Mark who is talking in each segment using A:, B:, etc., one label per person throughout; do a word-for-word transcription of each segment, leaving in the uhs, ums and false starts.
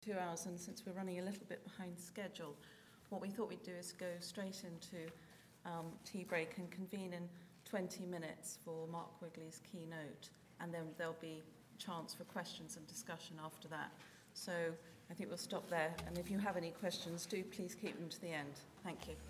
A: two hours, and since we're running a little bit behind schedule, what we thought we'd do is go straight into um, tea break and convene in twenty minutes for Mark Wigley's keynote, and then there'll be a chance for questions and discussion after that. So I think we'll stop there, and if you have any questions, do please keep them to the end. Thank you.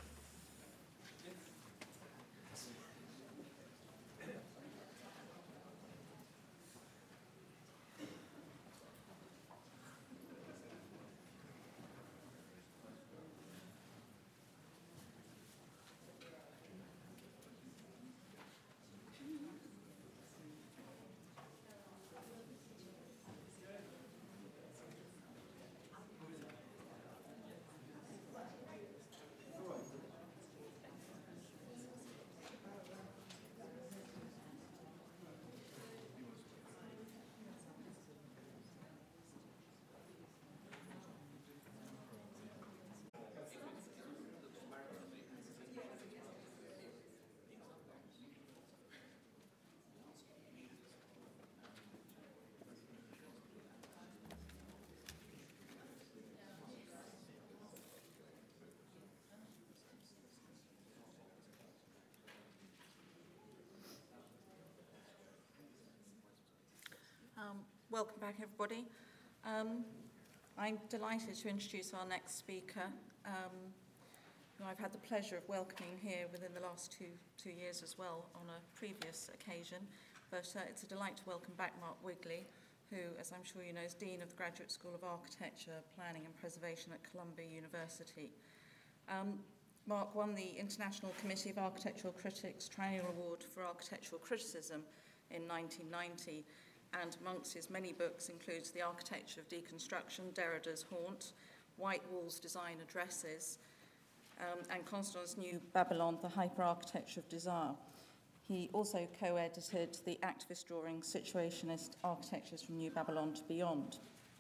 A: Um, welcome back, everybody. Um, I'm delighted to introduce our next speaker, um, who I've had the pleasure of welcoming here within the last two, two years as well on a previous occasion. But uh, it's a delight to welcome back Mark Wigley, who, as I'm sure you know, is Dean of the Graduate School of Architecture, Planning and Preservation at Columbia University. Um, Mark won the International Committee of Architectural Critics Triennial Award for Architectural Criticism in nineteen ninety, and amongst his many books includes The Architecture of Deconstruction, Derrida's Haunt, White Walls Design Addresses, um, and Constance New Babylon, The Hyperarchitecture of Desire. He also co-edited the activist drawing Situationist Architectures from New Babylon to Beyond.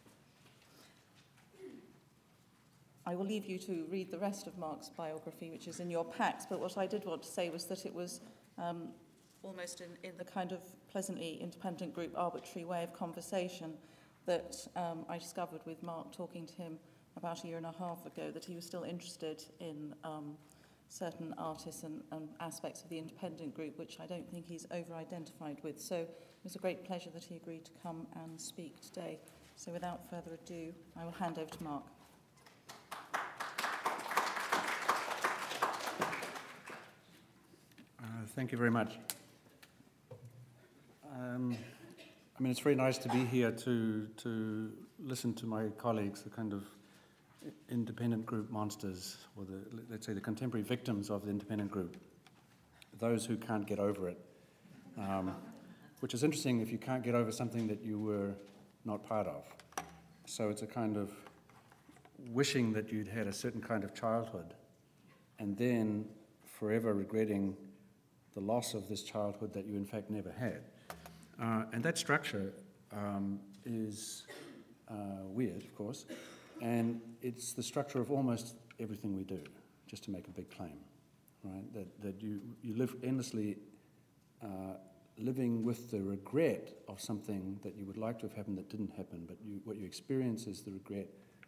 A: I will leave you to read the rest of Mark's biography, which is in your packs, but what I did want to say was that it was um, almost in, in the kind of pleasantly independent group arbitrary way of conversation that um, I discovered with Mark talking to him about a year and a half ago, that he was still interested in um, certain artists and, and aspects of the independent group, which I don't think he's over-identified with. So it was a great pleasure that he agreed to come and speak today. So without further ado, I will hand over to Mark.
B: Uh, thank you very much. Um, I mean, it's very nice to be here to to listen to my colleagues, the kind of independent group monsters, or the, let's say, the contemporary victims of the independent group, those who can't get over it. Um, which is interesting if you can't get over something that you were not part of. So it's a kind of wishing that you'd had a certain kind of childhood, and then forever regretting the loss of this childhood that you in fact never had. Uh, and that structure um, is uh, weird, of course, and it's the structure of almost everything we do, just to make a big claim, right? That that you, you live endlessly uh, living with the regret of something that you would like to have happened that didn't happen, but you, what you experience is the regret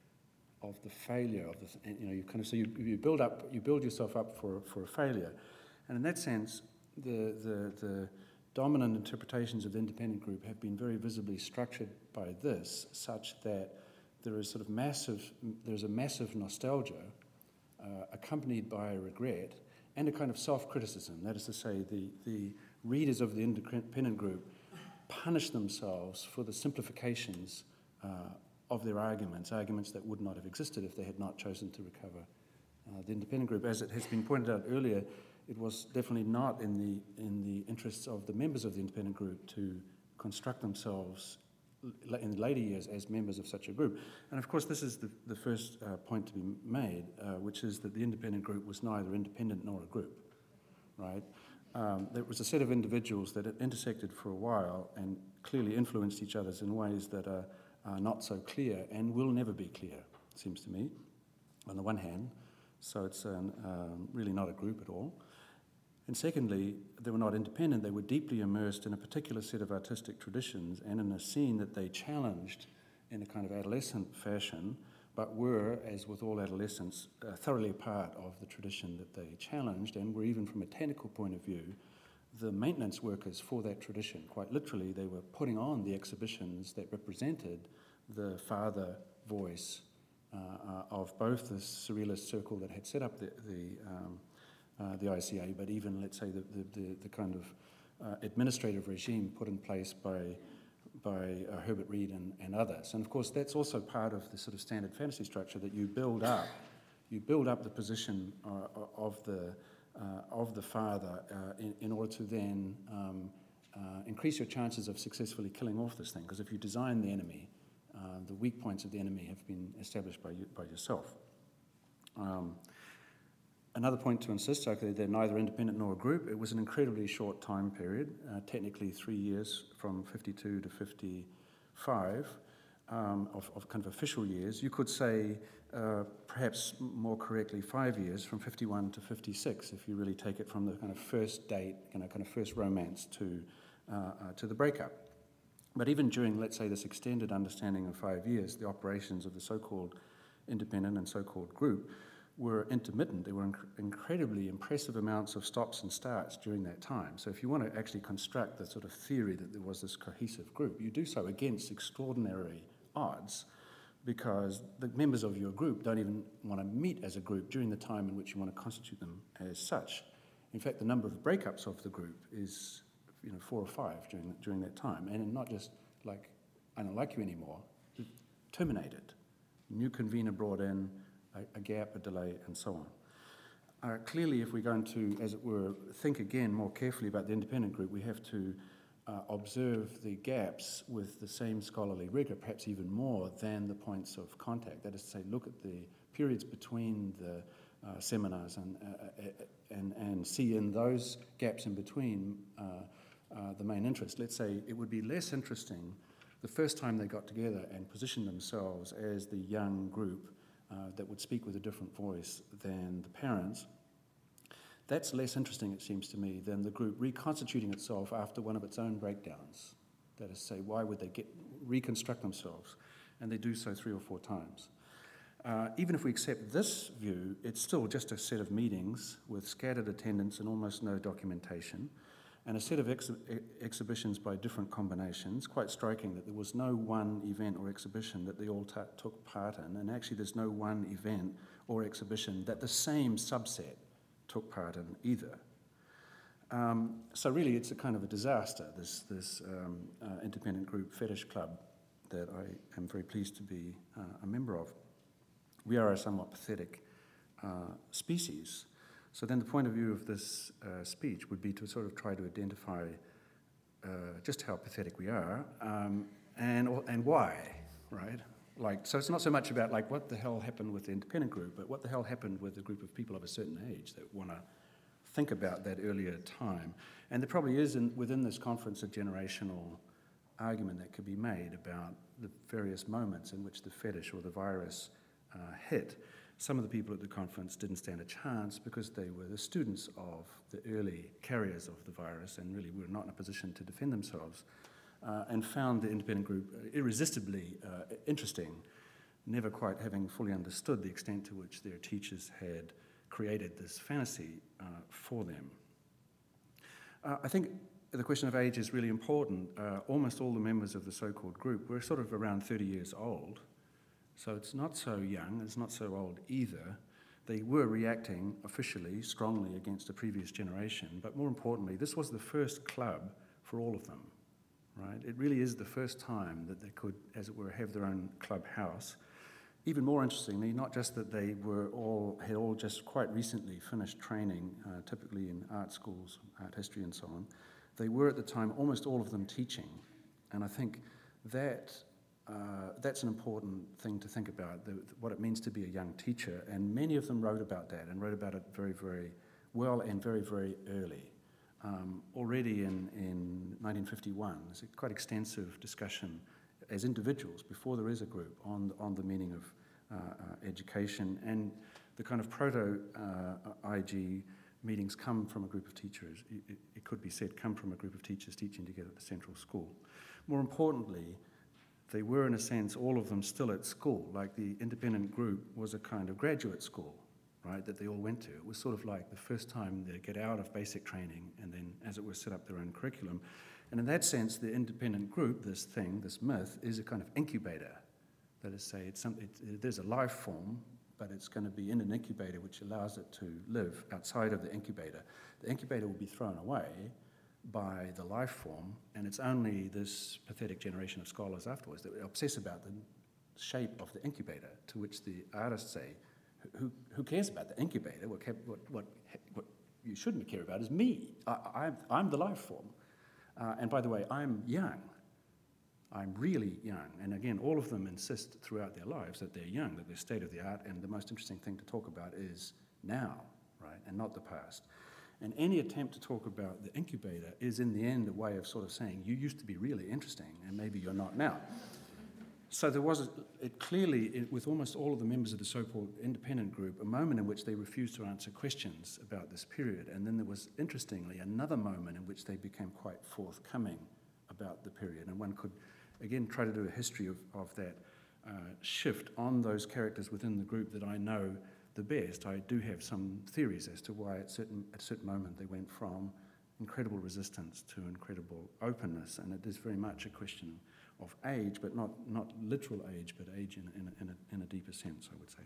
B: of the failure of this. You know, you kind of so you, you build up, you build yourself up for for a failure, and in that sense, the the the dominant interpretations of the independent group have been very visibly structured by this, such that there is sort of massive, there's a massive nostalgia uh, accompanied by a regret and a kind of self-criticism. That is to say, the, the readers of the independent group punish themselves for the simplifications uh, of their arguments, arguments that would not have existed if they had not chosen to recover uh, the independent group. As it has been pointed out earlier, it was definitely not in the in the interests of the members of the independent group to construct themselves in later years as members of such a group. And of course, this is the, the first uh, point to be made, uh, which is that the independent group was neither independent nor a group, right? Um, there was a set of individuals that had intersected for a while and clearly influenced each other in ways that are, are not so clear and will never be clear, it seems to me, on the one hand. So it's an, um, really not a group at all. And secondly, they were not independent. They were deeply immersed in a particular set of artistic traditions and in a scene that they challenged in a kind of adolescent fashion, but were, as with all adolescents, uh, thoroughly a part of the tradition that they challenged, and were, even from a technical point of view, the maintenance workers for that tradition. Quite literally, they were putting on the exhibitions that represented the father voice uh, uh, of both the surrealist circle that had set up the the, um, uh, the I C A, but even, let's say, the, the, the, the kind of uh, administrative regime put in place by by uh, Herbert Reed and, and others. And of course, that's also part of the sort of standard fantasy structure, that you build up, you build up the position uh, of the uh, of the father uh, in, in order to then um, uh, increase your chances of successfully killing off this thing. Because if you design the enemy, uh, the weak points of the enemy have been established by you, by yourself. Um, Another point to insist, okay, they're neither independent nor a group. It was an incredibly short time period, uh, technically three years from fifty-two to fifty-five um, of, of kind of official years. You could say, uh, perhaps more correctly, five years from fifty-one to fifty-six, if you really take it from the kind of first date, you know, kind of first romance to uh, uh, to the breakup. But even during, let's say, this extended understanding of five years, the operations of the so-called independent and so-called group were intermittent. There were inc- incredibly impressive amounts of stops and starts during that time. So if you want to actually construct the sort of theory that there was this cohesive group, you do so against extraordinary odds, because the members of your group don't even want to meet as a group during the time in which you want to constitute them as such. In fact, the number of breakups of the group is, you know, four or five during during that time, and not just like, I don't like you anymore, terminated, new convener brought in, a, a gap, a delay, and so on. Uh, clearly, if we're going to, as it were, think again more carefully about the independent group, we have to uh, observe the gaps with the same scholarly rigor, perhaps even more than the points of contact. That is to say, look at the periods between the uh, seminars and, uh, and, and see in those gaps in between uh, uh, the main interest. Let's say it would be less interesting the first time they got together and positioned themselves as the young group Uh, that would speak with a different voice than the parents. That's less interesting, it seems to me, than the group reconstituting itself after one of its own breakdowns. That is to say, why would they get reconstruct themselves? And they do so three or four times. Uh, even if we accept this view, it's still just a set of meetings with scattered attendance and almost no documentation, and a set of ex- exhibitions by different combinations. Quite striking that there was no one event or exhibition that they all t- took part in, and actually there's no one event or exhibition that the same subset took part in either. Um, so really it's a kind of a disaster, this, this um, uh, independent group fetish club that I am very pleased to be uh, a member of. We are a somewhat pathetic uh, species. So then the point of view of this uh, speech would be to sort of try to identify uh, just how pathetic we are um, and and why, right? Like, so it's not so much about like what the hell happened with the independent group, but what the hell happened with a group of people of a certain age that want to think about that earlier time. And there probably is in, within this conference a generational argument that could be made about the various moments in which the fetish or the virus uh, hit. Some of the people at the conference didn't stand a chance because they were the students of the early carriers of the virus and really were not in a position to defend themselves, uh, and found the independent group irresistibly uh, interesting, never quite having fully understood the extent to which their teachers had created this fantasy uh, for them. Uh, I think the question of age is really important. Uh, almost all the members of the so-called group were sort of around thirty years old. So it's not so young, it's not so old either. They were reacting officially, strongly against a previous generation, but more importantly, this was the first club for all of them, right? It really is the first time that they could, as it were, have their own clubhouse. Even more interestingly, not just that they were all, had all just quite recently finished training, uh, typically in art schools, art history and so on, they were at the time almost all of them teaching. And I think that Uh, that's an important thing to think about, the, what it means to be a young teacher, and many of them wrote about that and wrote about it very, very well and very, very early. Um, already in, in nineteen fifty-one, there's a quite extensive discussion as individuals, before there is a group, on, on the meaning of uh, uh, education, and the kind of proto-I G uh, meetings come from a group of teachers, it, it could be said, come from a group of teachers teaching together at the central school. More importantly, they were, in a sense, all of them still at school. Like the independent group was a kind of graduate school, right, that they all went to. It was sort of like the first time they get out of basic training and then, as it were, set up their own curriculum. And in that sense, the independent group, this thing, this myth, is a kind of incubator. That is, say, it's some, it, it, there's a life form, but it's going to be in an incubator which allows it to live outside of the incubator. The incubator will be thrown away by the life form, and it's only this pathetic generation of scholars afterwards that obsess about the shape of the incubator, to which the artists say, who, who cares about the incubator? What, what, what, what you shouldn't care about is me. I, I'm, I'm the life form. Uh, and by the way, I'm young. I'm really young. And again, all of them insist throughout their lives that they're young, that they're state of the art, and the most interesting thing to talk about is now, right, and not the past. And any attempt to talk about the incubator is, in the end, a way of sort of saying, you used to be really interesting, and maybe you're not now. So there was, a, it clearly, it, with almost all of the members of the so-called independent group, a moment in which they refused to answer questions about this period. And then there was, interestingly, another moment in which they became quite forthcoming about the period. And one could, again, try to do a history of, of that uh, shift on those characters within the group that I know the best. I do have some theories as to why at, certain, at a certain moment they went from incredible resistance to incredible openness. And it is very much a question of age, but not, not literal age, but age in, in, a, in, a, in a deeper sense, I would say.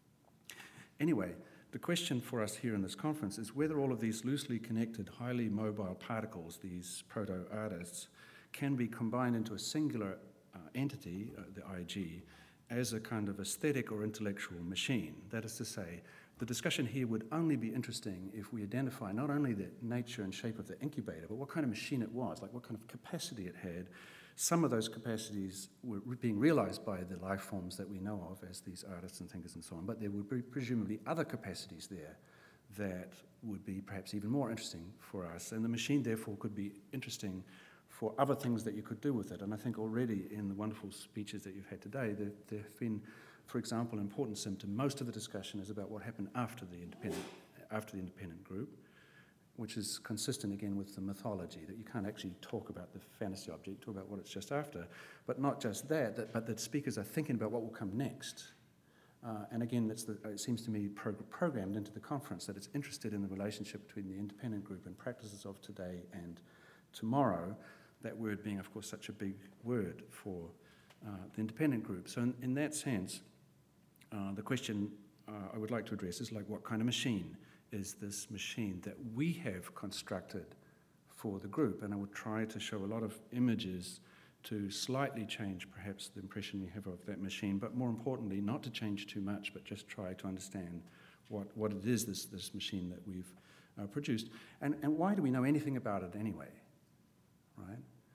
B: Anyway, the question for us here in this conference is whether all of these loosely connected, highly mobile particles, these proto-artists, can be combined into a singular uh, entity, uh, the I G, as a kind of aesthetic or intellectual machine. That is to say, the discussion here would only be interesting if we identify not only the nature and shape of the incubator, but what kind of machine it was, like what kind of capacity it had. Some of those capacities were being realized by the life forms that we know of as these artists and thinkers and so on, but there would be presumably other capacities there that would be perhaps even more interesting for us. And the machine, therefore, could be interesting for other things that you could do with it. And I think already in the wonderful speeches that you've had today, there, there have been, for example, an important symptom. Most of the discussion is about what happened after the independent, after the independent group, which is consistent again with the mythology, that you can't actually talk about the fantasy object, talk about what it's just after. But not just that, that but that speakers are thinking about what will come next. Uh, and again, that's the, it seems to me prog- programmed into the conference, that it's interested in the relationship between the independent group and practices of today and tomorrow, that word being, of course, such a big word for uh, the independent group. So in, in that sense, uh, the question uh, I would like to address is like, what kind of machine is this machine that we have constructed for the group? And I would try to show a lot of images to slightly change perhaps the impression we have of that machine, but more importantly, not to change too much, but just try to understand what, what it is, this, this machine that we've uh, produced. And, and why do we know anything about it anyway, right?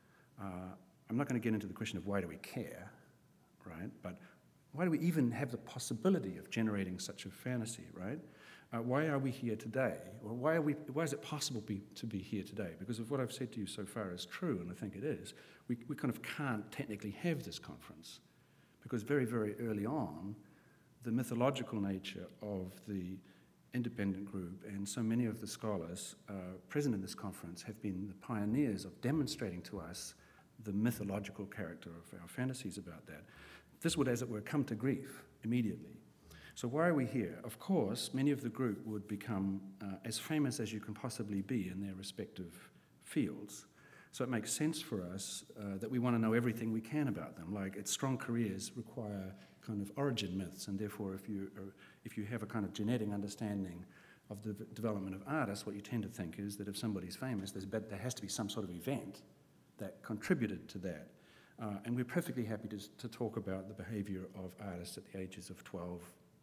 B: Uh, I'm not going to get into the question of why do we care, right? But why do we even have the possibility of generating such a fantasy, right? Uh, why are we here today? Or why are we? Why is it possible be, to be here today? Because if what I've said to you so far is true, and I think it is, we, we kind of can't technically have this conference, because very, very early on, the mythological nature of the independent group and so many of the scholars uh, present in this conference have been the pioneers of demonstrating to us the mythological character of our fantasies about that. This would, as it were, come to grief immediately. So why are we here? Of course, many of the group would become uh, as famous as you can possibly be in their respective fields. So it makes sense for us uh, that we want to know everything we can about them. Like, its strong careers require kind of origin myths, and therefore if you are, if you have a kind of genetic understanding of the v- development of artists, what you tend to think is that if somebody's famous, there's bet- there has to be some sort of event that contributed to that. Uh, and we're perfectly happy to, to talk about the behavior of artists at the ages of twelve,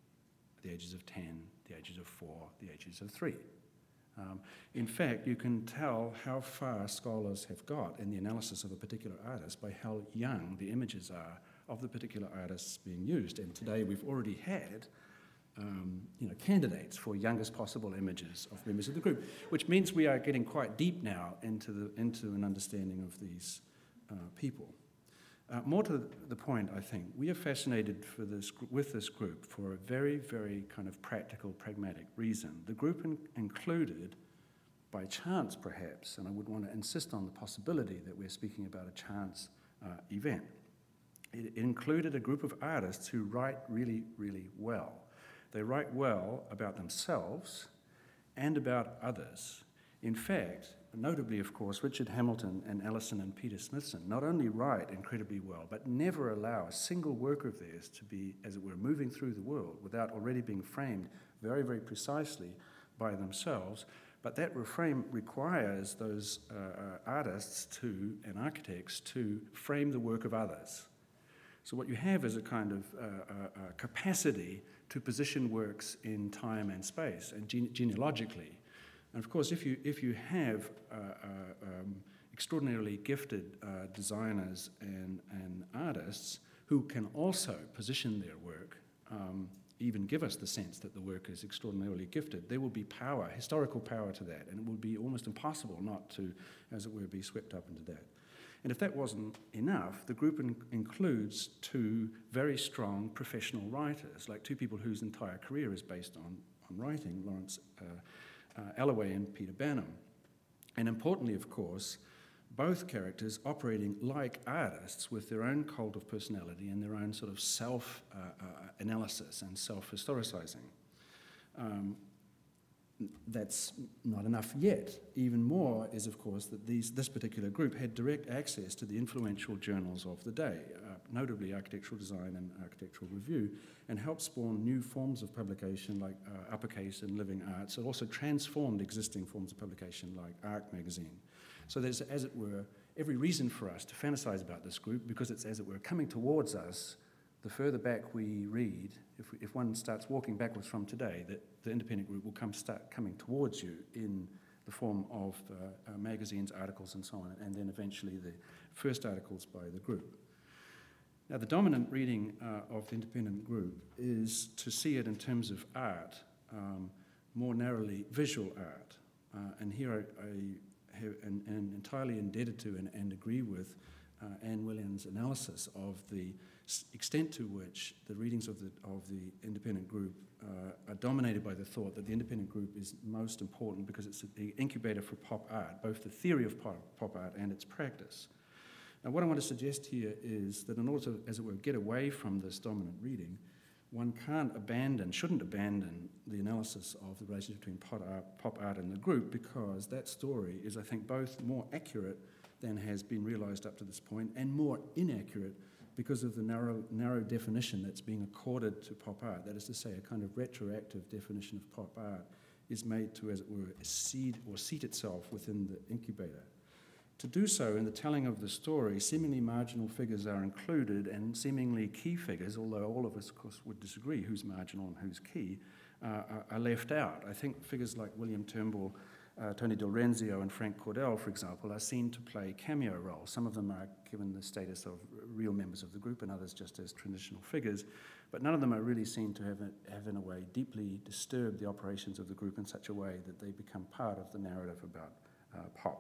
B: the ages of ten, the ages of four, the ages of three. Um, in fact, you can tell how far scholars have got in the analysis of a particular artist by how young the images are of the particular artists being used. And today we've already had um, you know, candidates for youngest possible images of members of the group, which means we are getting quite deep now into, the, into an understanding of these uh, people. Uh, more to the point, I think, we are fascinated for this, with this group for a very, very kind of practical, pragmatic reason. The group in, included, by chance perhaps, and I would want to insist on the possibility that we're speaking about a chance uh, event, it included a group of artists who write really, really well. They write well about themselves and about others. In fact, notably, of course, Richard Hamilton and Alison and Peter Smithson not only write incredibly well, but never allow a single work of theirs to be, as it were, moving through the world without already being framed very, very precisely by themselves. But that reframe requires those uh, uh, artists to, and architects to frame the work of others. So what you have is a kind of uh, uh, uh, capacity to position works in time and space, and gene- genealogically. And of course, if you if you have uh, uh, um, extraordinarily gifted uh, designers and, and artists who can also position their work, um, even give us the sense that the work is extraordinarily gifted, there will be power, historical power to that, and it will be almost impossible not to, as it were, be swept up into that. And if that wasn't enough, the group in- includes two very strong professional writers, like two people whose entire career is based on, on writing, Lawrence uh, uh, Alloway and Peter Banham. And importantly, of course, both characters operating like artists with their own cult of personality and their own sort of self-analysis uh, uh, and self-historicizing. Um, that's not enough yet. Even more is, of course, that these, this particular group had direct access to the influential journals of the day, uh, notably Architectural Design and Architectural Review, and helped spawn new forms of publication like uh, Uppercase and Living Arts. It also transformed existing forms of publication like Arc magazine. So there's, as it were, every reason for us to fantasize about this group because it's, as it were, coming towards us. The further back we read, if, we, if one starts walking backwards from today, that the independent group will come start coming towards you in the form of uh, uh, magazines, articles, and so on, and then eventually the first articles by the group. Now, the dominant reading uh, of the independent group is to see it in terms of art, um, more narrowly visual art. Uh, and here I, I have, and, and entirely indebted to and, and agree with uh, Anne Williams' analysis of the extent to which the readings of the of the independent group uh, are dominated by the thought that the independent group is most important because it's the incubator for pop art, both the theory of pop, pop art and its practice. Now, what I want to suggest here is that in order to, as it were, get away from this dominant reading, one can't abandon, shouldn't abandon the analysis of the relationship between pop art, pop art and the group, because that story is, I think, both more accurate than has been realized up to this point and more inaccurate because of the narrow, narrow definition that's being accorded to pop art. That is to say, a kind of retroactive definition of pop art is made to, as it were, seed or seat itself within the incubator. To do so in the telling of the story, seemingly marginal figures are included and seemingly key figures, although all of us, of course, would disagree who's marginal and who's key, uh, are, are left out. I think figures like William Turnbull, Uh, Tony Del Renzio and Frank Cordell, for example, are seen to play cameo roles. Some of them are given the status of real members of the group and others just as traditional figures, but none of them are really seen to have, have in a way, deeply disturbed the operations of the group in such a way that they become part of the narrative about uh, pop.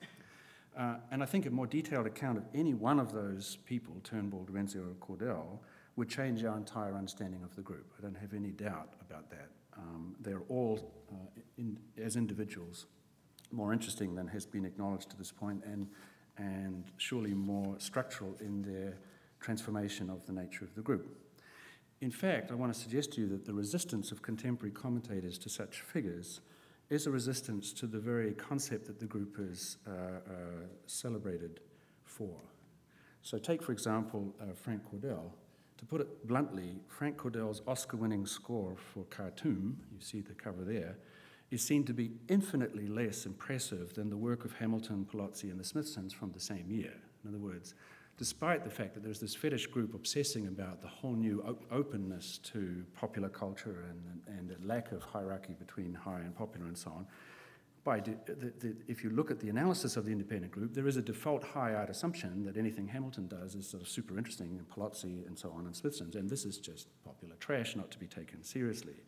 B: Uh, and I think a more detailed account of any one of those people, Turnbull, Renzio, or Cordell, would change our entire understanding of the group. I don't have any doubt about that. Um, they're all, uh, in, as individuals, more interesting than has been acknowledged to this point, and, and surely more structural in their transformation of the nature of the group. In fact, I want to suggest to you that the resistance of contemporary commentators to such figures is a resistance to the very concept that the group is uh, uh, celebrated for. So take, for example, uh, Frank Cordell. To put it bluntly, Frank Cordell's Oscar-winning score for Khartoum, you see the cover there, is seen to be infinitely less impressive than the work of Hamilton, Palazzi, and the Smithsons from the same year. In other words, despite the fact that there's this fetish group obsessing about the whole new op- openness to popular culture and, and, and a lack of hierarchy between high and popular and so on, By de- the, the, if you look at the analysis of the independent group, there is a default high art assumption that anything Hamilton does is sort of super interesting, and Palazzi and so on, and Smithson's, and this is just popular trash, not to be taken seriously.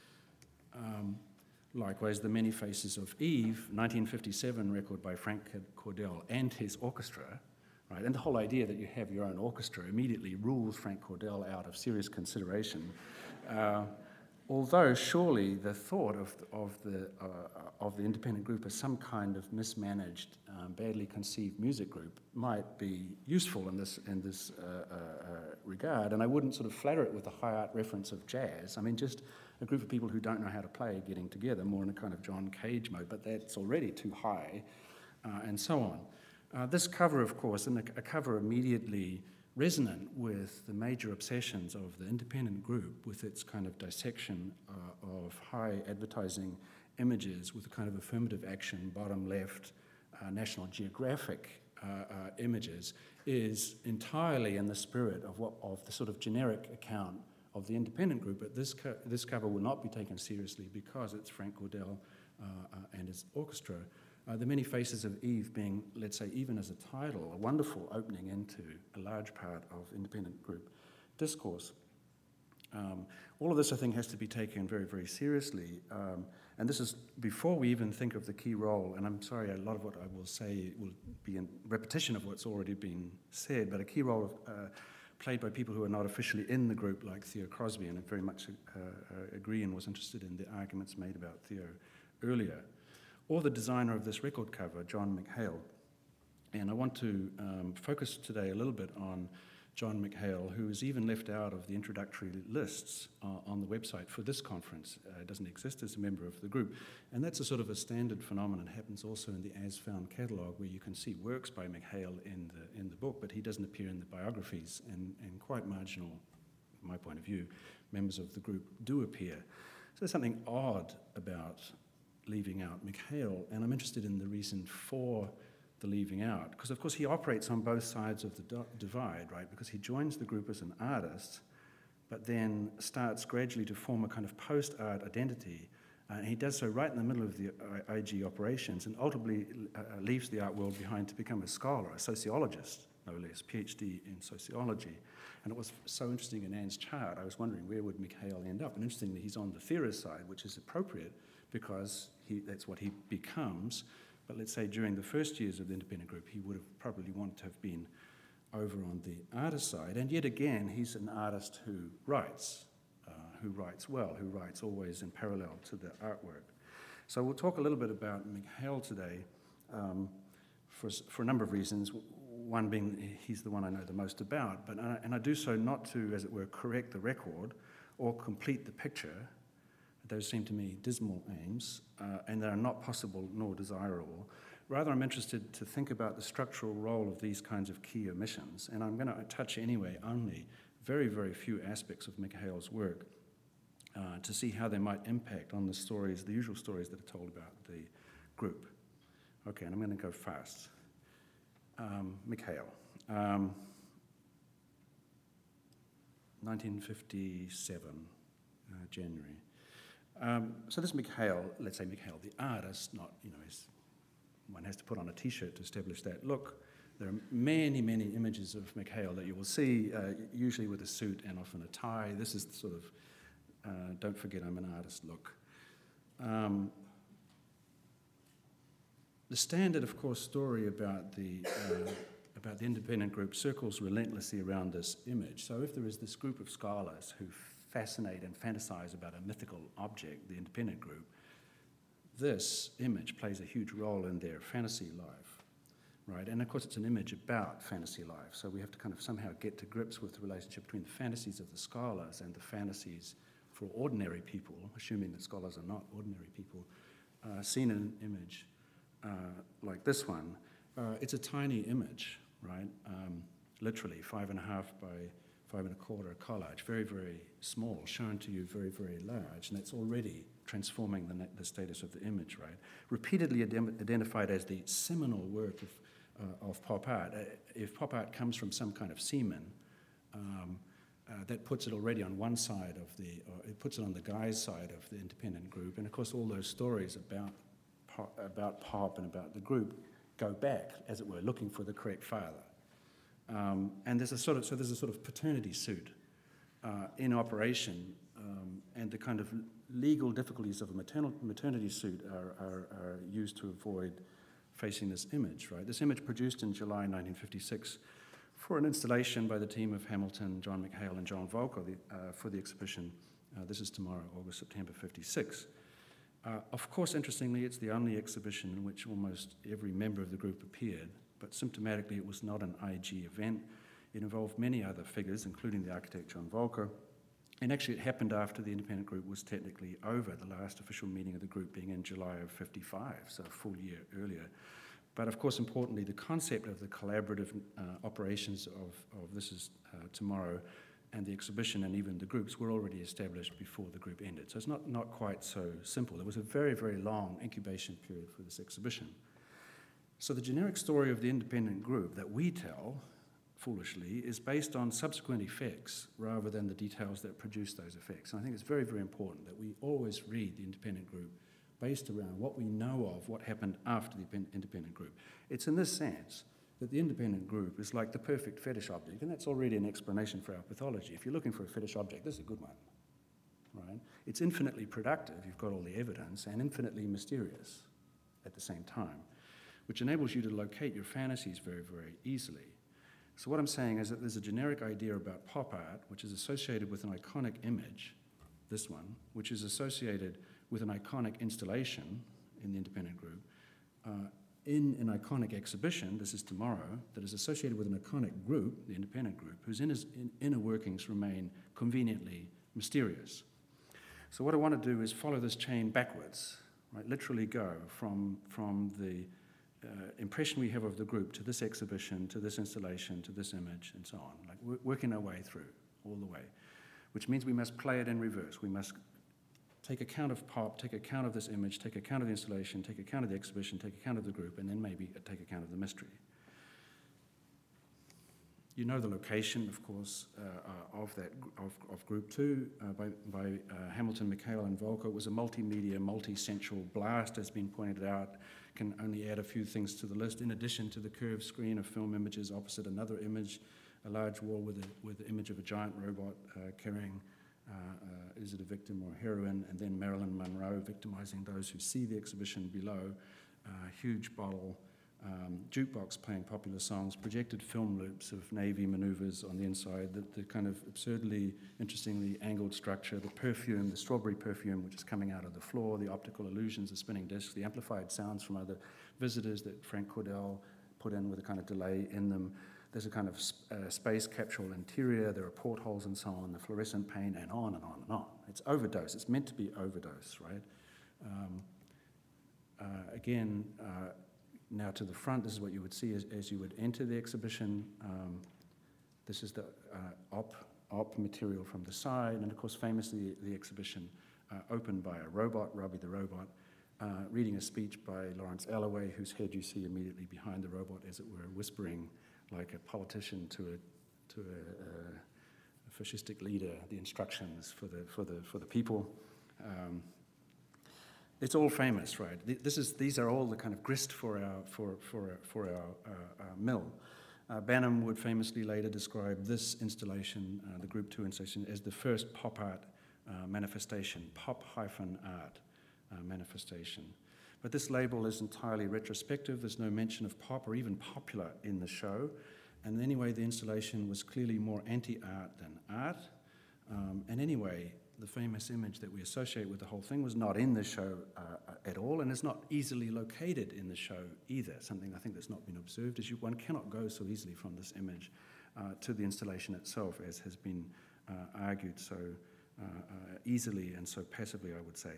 B: Um, likewise, The Many Faces of Eve, nineteen fifty-seven record by Frank Cordell and his orchestra, right? And the whole idea that you have your own orchestra immediately rules Frank Cordell out of serious consideration. Uh, although surely the thought of the, of the, uh, of the independent group as some kind of mismanaged, um, badly conceived music group might be useful in this, in this uh, uh, uh, regard, and I wouldn't sort of flatter it with a high art reference of jazz. I mean, just a group of people who don't know how to play getting together, more in a kind of John Cage mode, but that's already too high, uh, and so on. Uh, this cover, of course, and a, a cover immediately resonant with the major obsessions of the independent group, with its kind of dissection uh, of high advertising images with a kind of affirmative action, bottom left, uh, National Geographic uh, uh, images, is entirely in the spirit of what of the sort of generic account of the independent group. But this co- this cover will not be taken seriously because it's Frank Gordell uh, uh, and his orchestra. Uh, the Many Faces of Eve being, let's say, even as a title, a wonderful opening into a large part of independent group discourse. Um, all of this, I think, has to be taken very, very seriously. Um, and this is before we even think of the key role, and I'm sorry, a lot of what I will say will be in repetition of what's already been said, but a key role of, uh, played by people who are not officially in the group, like Theo Crosby, and I very much uh, uh, agree and was interested in the arguments made about Theo earlier. Or the designer of this record cover, John McHale. And I want to um, focus today a little bit on John McHale, who is even left out of the introductory lists uh, on the website for this conference. Uh, doesn't exist as a member of the group. And that's a sort of a standard phenomenon. It happens also in the As Found catalogue, where you can see works by McHale in the, in the book, but he doesn't appear in the biographies, and, and quite marginal, from my point of view, members of the group do appear. So there's something odd about leaving out McHale, and I'm interested in the reason for the leaving out, because of course he operates on both sides of the do- divide, right? Because he joins the group as an artist, but then starts gradually to form a kind of post-art identity, uh, and he does so right in the middle of the I G operations, and ultimately uh, leaves the art world behind to become a scholar, a sociologist, no less, PhD in sociology. And it was so interesting in Anne's chart, I was wondering where would McHale end up, and interestingly he's on the theorist side, which is appropriate, because he, that's what he becomes. But let's say during the first years of the independent group, he would have probably wanted to have been over on the artist side. And yet again, he's an artist who writes, uh, who writes well, who writes always in parallel to the artwork. So we'll talk a little bit about McHale today um, for, for a number of reasons. One being he's the one I know the most about, but uh, and I do so not to, as it were, correct the record or complete the picture. Those seem to me dismal aims, uh, and they are not possible nor desirable. Rather, I'm interested to think about the structural role of these kinds of key omissions, and I'm going to touch anyway only very, very few aspects of McHale's work uh, to see how they might impact on the stories, the usual stories that are told about the group. Okay, and I'm going to go fast. Um, McHale. Um, nineteen fifty-seven, uh, January. Um, so this McHale, let's say McHale, the artist, not, you know, his, one has to put on a T-shirt to establish that look. There are many, many images of McHale that you will see, uh, usually with a suit and often a tie. This is the sort of, uh, don't forget I'm an artist look. Um, the standard, of course, story about the, uh, about the independent group circles relentlessly around this image. So if there is this group of scholars who fascinate and fantasize about a mythical object, the independent group, this image plays a huge role in their fantasy life, right? And of course it's an image about fantasy life, so we have to kind of somehow get to grips with the relationship between the fantasies of the scholars and the fantasies for ordinary people, assuming that scholars are not ordinary people, uh, seen in an image uh, like this one. Uh, it's a tiny image, right? Um, literally five and a half by five and a quarter collage, very, very small, shown to you very, very large, and it's already transforming the, the status of the image, right? Repeatedly ident- identified as the seminal work of, uh, of pop art. Uh, if pop art comes from some kind of semen, um, uh, that puts it already on one side of the, or it puts it on the guy's side of the independent group, and of course all those stories about pop, about pop and about the group go back, as it were, looking for the correct father. Um, and there's a sort of so there's a sort of paternity suit uh, in operation, um, and the kind of legal difficulties of a maternal, maternity suit are, are, are used to avoid facing this image. Right, this image produced in July nineteen fifty-six for an installation by the team of Hamilton, John McHale, and John Volker the, uh, for the exhibition Uh, this is tomorrow, August, September fifty-six. Uh, of course, interestingly, it's the only exhibition in which almost every member of the group appeared, but symptomatically it was not an I G event. It involved many other figures, including the architect John Volker, and actually it happened after the independent group was technically over, the last official meeting of the group being in July of fifty-five, so a full year earlier. But of course, importantly, the concept of the collaborative uh, operations of, of This Is uh, Tomorrow and the exhibition and even the groups were already established before the group ended. So it's not, not quite so simple. There was a very, very long incubation period for this exhibition. So the generic story of the independent group that we tell, foolishly, is based on subsequent effects rather than the details that produce those effects. And I think it's very, very important that we always read the independent group based around what we know of what happened after the independent group. It's in this sense that the independent group is like the perfect fetish object, and that's already an explanation for our pathology. If you're looking for a fetish object, this is a good one, right? It's infinitely productive, you've got all the evidence, and infinitely mysterious at the same time, which enables you to locate your fantasies very, very easily. So what I'm saying is that there's a generic idea about pop art, which is associated with an iconic image, this one, which is associated with an iconic installation in the independent group, uh, in an iconic exhibition, This Is Tomorrow, that is associated with an iconic group, the independent group, whose inner, in, inner workings remain conveniently mysterious. So what I want to do is follow this chain backwards, right? Literally go from, from the uh, impression we have of the group to this exhibition, to this installation, to this image, and so on, like w- working our way through all the way, which means we must play it in reverse. We must take account of pop, take account of this image, take account of the installation, take account of the exhibition, take account of the group, and then maybe take account of the mystery. You know the location, of course, uh, of that of, of Group Two uh, by, by uh, Hamilton, McHale, and Volker. It was a multimedia, multi-sensual blast, as been pointed out. Can only add a few things to the list. In addition to the curved screen of film images, opposite another image, a large wall with a, with the image of a giant robot uh, carrying. Uh, uh, is it a victim or a heroine? And then Marilyn Monroe victimizing those who see the exhibition below. Uh, huge bottle, um, jukebox playing popular songs, projected film loops of Navy maneuvers on the inside, the, the kind of absurdly, interestingly angled structure, the perfume, the strawberry perfume which is coming out of the floor, the optical illusions, the spinning discs, the amplified sounds from other visitors that Frank Cordell put in with a kind of delay in them. There's a kind of uh, space capsule interior, there are portholes and so on, the fluorescent paint, and on and on and on. It's overdose, it's meant to be overdose, right? Um, uh, again, uh, now to the front, this is what you would see as, as you would enter the exhibition. Um, this is the uh, op, op material from the side, and of course famously the exhibition uh, opened by a robot, Robbie the Robot, uh, reading a speech by Lawrence Alloway, whose head you see immediately behind the robot, as it were, whispering like a politician to a to a, a fascistic leader, the instructions for the for the for the people. Um, it's all famous, right? This is these are all the kind of grist for our for for for our, uh, our mill. Uh, Banham would famously later describe this installation, uh, the Group Two installation, as the first pop art uh, manifestation, pop hyphen art uh, manifestation. But this label is entirely retrospective. There's no mention of pop or even popular in the show. And anyway, the installation was clearly more anti-art than art. Um, and anyway, the famous image that we associate with the whole thing was not in the show uh, at all, and is not easily located in the show either. Something I think that's not been observed is you, one cannot go so easily from this image uh, to the installation itself, as has been uh, argued so uh, uh, easily and so passively, I would say.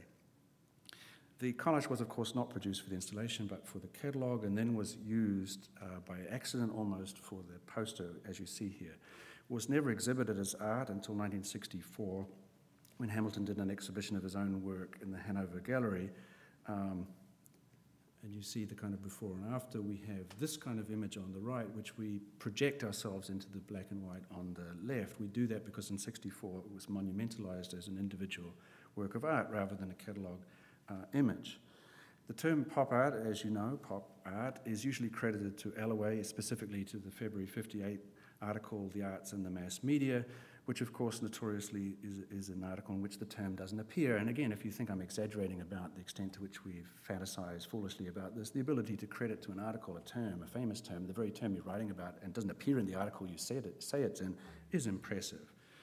B: The collage was, of course, not produced for the installation, but for the catalogue, and then was used uh, by accident almost for the poster, as you see here. It was never exhibited as art until nineteen sixty-four, when Hamilton did an exhibition of his own work in the Hanover Gallery. Um, and you see the kind of before and after. We have this kind of image on the right, which we project ourselves into the black and white on the left. We do that because in sixty-four it was monumentalized as an individual work of art rather than a catalogue Uh, image. The term pop art, as you know, pop art, is usually credited to Alloway, specifically to the February fifty-eight article, The Arts and the Mass Media, which of course notoriously is, is an article in which the term doesn't appear. And again, if you think I'm exaggerating about the extent to which we fantasize foolishly about this, the ability to credit to an article a term, a famous term, the very term you're writing about, and doesn't appear in the article you said it, say it's in, is impressive.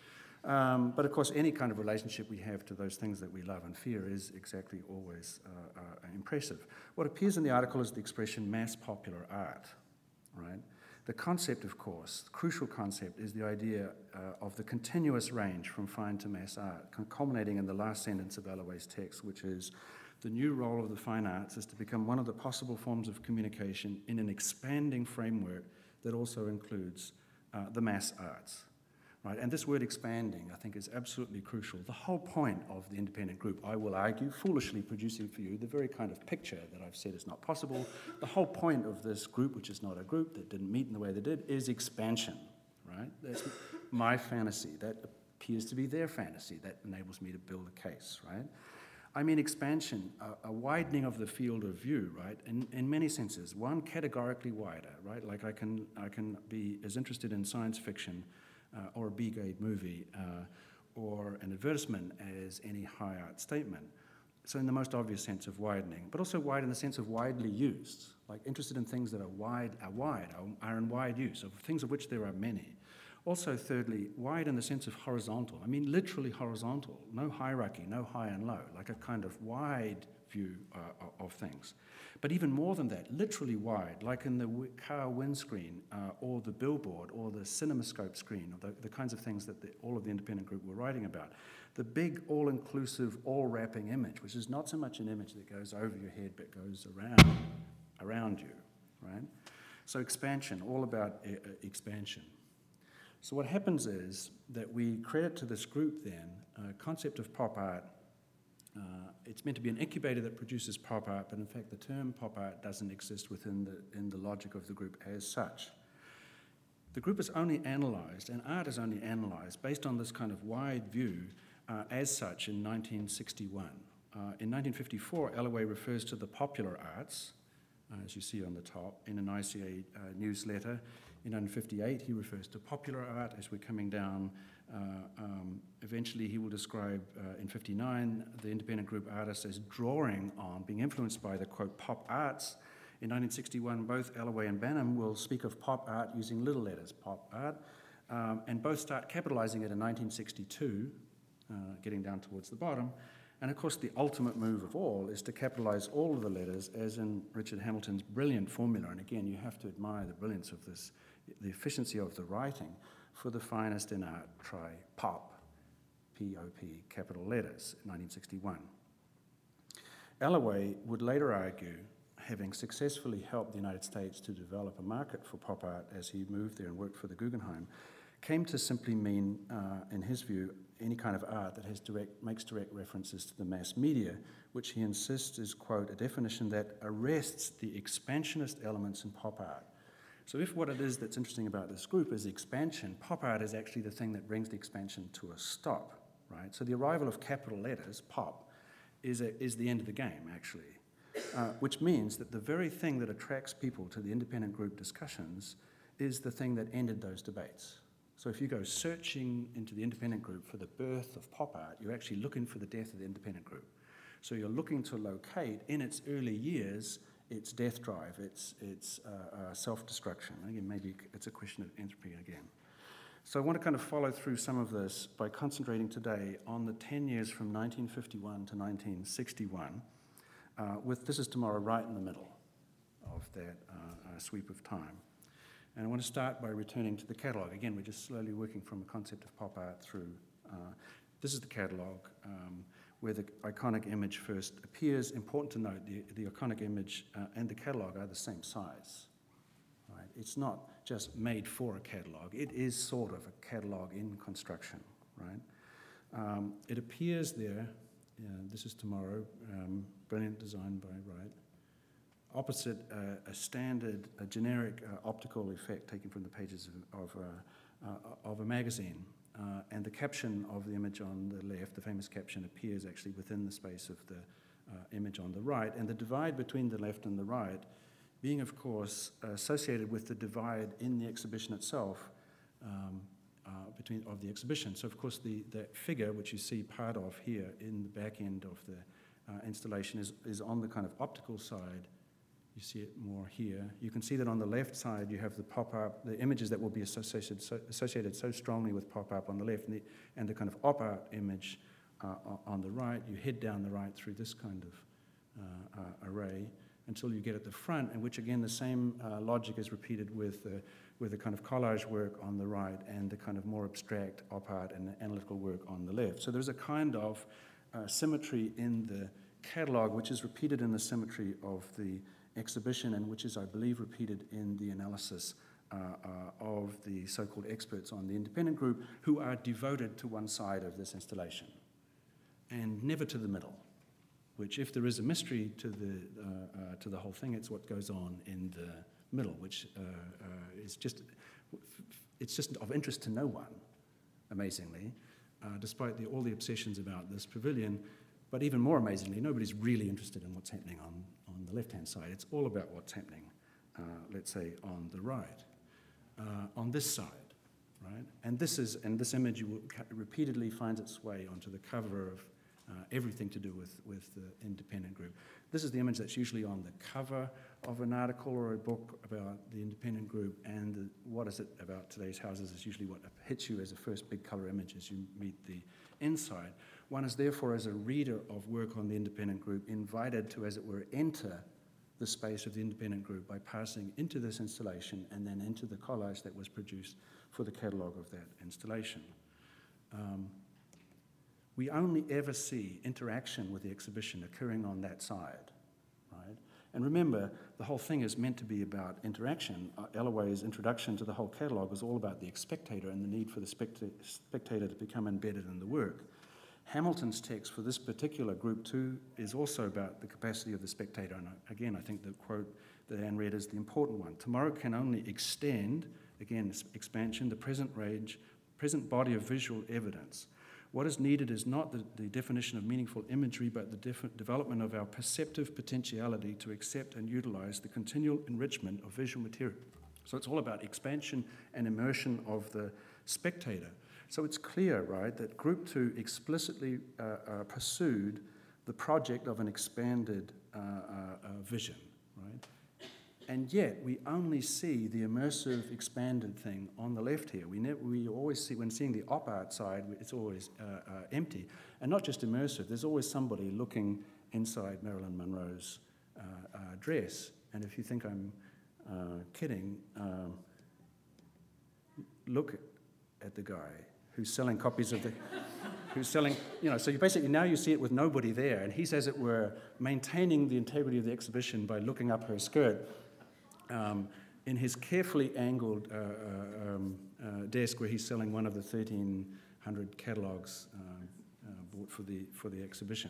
B: Um, but of course, any kind of relationship we have to those things that we love and fear is exactly always uh, uh, impressive. What appears in the article is the expression mass popular art, right? The concept, of course, the crucial concept, is the idea uh, of the continuous range from fine to mass art, culminating in the last sentence of Allaway's text, which is, the new role of the fine arts is to become one of the possible forms of communication in an expanding framework that also includes uh, the mass arts. Right? And this word expanding, I think, is absolutely crucial. The whole point of the independent group, I will argue, foolishly producing for you the very kind of picture that I've said is not possible. The whole point of this group, which is not a group that didn't meet in the way they did, is expansion. Right? That's my fantasy. That appears to be their fantasy. That enables me to build a case. Right? I mean expansion, a, a widening of the field of view, right? In, in many senses, one categorically wider, right? Like I can, I can be as interested in science fiction Uh, or a B-grade movie, uh, or an advertisement as any high art statement. So in the most obvious sense of widening, but also wide in the sense of widely used, like interested in things that are wide, are wide, are, are in wide use, of things of which there are many. Also, thirdly, wide in the sense of horizontal. I mean literally horizontal, no hierarchy, no high and low, like a kind of wide view uh, of things. But even more than that, literally wide, like in the car windscreen uh, or the billboard or the cinemascope screen, or the, the kinds of things that the, all of the independent group were writing about. The big, all-inclusive, all-wrapping image, which is not so much an image that goes over your head, but goes around, around you, right? So expansion, all about uh, expansion. So what happens is that we credit to this group then a concept of pop art. Uh, it's meant to be an incubator that produces pop art, but in fact the term pop art doesn't exist within the, in the logic of the group as such. The group is only analysed, and art is only analysed, based on this kind of wide view uh, as such in nineteen sixty-one. Uh, in nineteen fifty-four, Allaway refers to the popular arts, uh, as you see on the top, in an I C A uh, newsletter. In nineteen fifty-eight, he refers to popular art as we're coming down. Uh, um, eventually, he will describe, uh, in fifty-nine, the independent group artists as drawing on, being influenced by the, quote, pop arts. In nineteen sixty-one, both Allaway and Banham will speak of pop art using little letters, pop art, um, and both start capitalizing it in nineteen sixty-two, uh, getting down towards the bottom. And of course, the ultimate move of all is to capitalize all of the letters, as in Richard Hamilton's brilliant formula. And again, you have to admire the brilliance of this, the efficiency of the writing. For the finest in art, try pop, P O P, capital letters, nineteen sixty-one. Allaway would later argue, having successfully helped the United States to develop a market for pop art as he moved there and worked for the Guggenheim, came to simply mean, uh, in his view, any kind of art that has direct, makes direct references to the mass media, which he insists is, quote, a definition that arrests the expansionist elements in pop art. So if what it is that's interesting about this group is expansion, pop art is actually the thing that brings the expansion to a stop, right? So the arrival of capital letters, pop, is, a, is the end of the game, actually, uh, which means that the very thing that attracts people to the independent group discussions is the thing that ended those debates. So if you go searching into the independent group for the birth of pop art, you're actually looking for the death of the independent group. So you're looking to locate, in its early years, its death drive, its, its uh, uh, self-destruction. Again, maybe it's a question of entropy again. So I want to kind of follow through some of this by concentrating today on the ten years from nineteen fifty-one to nineteen sixty-one, uh, with This Is Tomorrow right in the middle of that uh, uh, sweep of time. And I want to start by returning to the catalogue. Again, we're just slowly working from the concept of pop art through. Uh, this is the catalogue. Um, where the iconic image first appears. Important to note, the, the iconic image uh, and the catalogue are the same size. Right? It's not just made for a catalogue. It is sort of a catalogue in construction. Right? Um, it appears there, uh, This Is Tomorrow, um, brilliant design by Wright, opposite uh, a standard, a generic uh, optical effect taken from the pages of, of, uh, uh, of a magazine. Uh, and the caption of the image on the left, the famous caption, appears actually within the space of the uh, image on the right. And the divide between the left and the right being, of course, associated with the divide in the exhibition itself, um, uh, between of the exhibition. So, of course, the, the figure, which you see part of here in the back end of the uh, installation, is, is on the kind of optical side. You see it more here. You can see that on the left side you have the pop-up, the images that will be associated so, associated so strongly with pop-up on the left, and the, and the kind of op-out image uh, on the right. You head down the right through this kind of uh, uh, array until you get at the front, in which again the same uh, logic is repeated with the, with the kind of collage work on the right and the kind of more abstract op-art and the analytical work on the left. So there's a kind of uh, symmetry in the catalogue which is repeated in the symmetry of the exhibition, and which is, I believe, repeated in the analysis uh, uh, of the so-called experts on the independent group, who are devoted to one side of this installation and never to the middle, which, if there is a mystery to the, uh, uh, to the whole thing, it's what goes on in the middle, which uh, uh, is just, it's just of interest to no one, amazingly, uh, despite the, all the obsessions about this pavilion. But even more amazingly, nobody's really interested in what's happening on, on the left-hand side. It's all about what's happening, uh, let's say, on the right, uh, on this side, right? And this is, and this image will repeatedly finds its way onto the cover of uh, everything to do with, with the independent group. This is the image that's usually on the cover of an article or a book about the independent group, and the, what is it about today's houses is usually what hits you as a first big color image as you meet the inside. One is therefore, as a reader of work on the independent group, invited to, as it were, enter the space of the independent group by passing into this installation and then into the collage that was produced for the catalogue of that installation. Um, we only ever see interaction with the exhibition occurring on that side, right? And remember, the whole thing is meant to be about interaction. Uh, Ellaway's introduction to the whole catalogue was all about the spectator and the need for the specta- spectator to become embedded in the work. Hamilton's text for this particular group two is also about the capacity of the spectator. And again, I think the quote that Anne read is the important one. Tomorrow can only extend, again, expansion, the present range, present body of visual evidence. What is needed is not the, the definition of meaningful imagery, but the def- development of our perceptive potentiality to accept and utilize the continual enrichment of visual material. So it's all about expansion and immersion of the spectator. So it's clear, right, that Group two explicitly uh, uh, pursued the project of an expanded uh, uh, uh, vision, right? And yet we only see the immersive, expanded thing on the left here. We, never, we always see, when seeing the op-art side, it's always uh, uh, empty. And not just immersive, there's always somebody looking inside Marilyn Monroe's uh, uh, dress. And if you think I'm uh, kidding, um, look at the guy who's selling copies of the, who's selling, you know, so you basically, now you see it with nobody there, and he's, as it were, maintaining the integrity of the exhibition by looking up her skirt um, in his carefully angled uh, uh, um, uh, desk where he's selling one of the thirteen hundred catalogues uh, uh, bought for the, for the exhibition.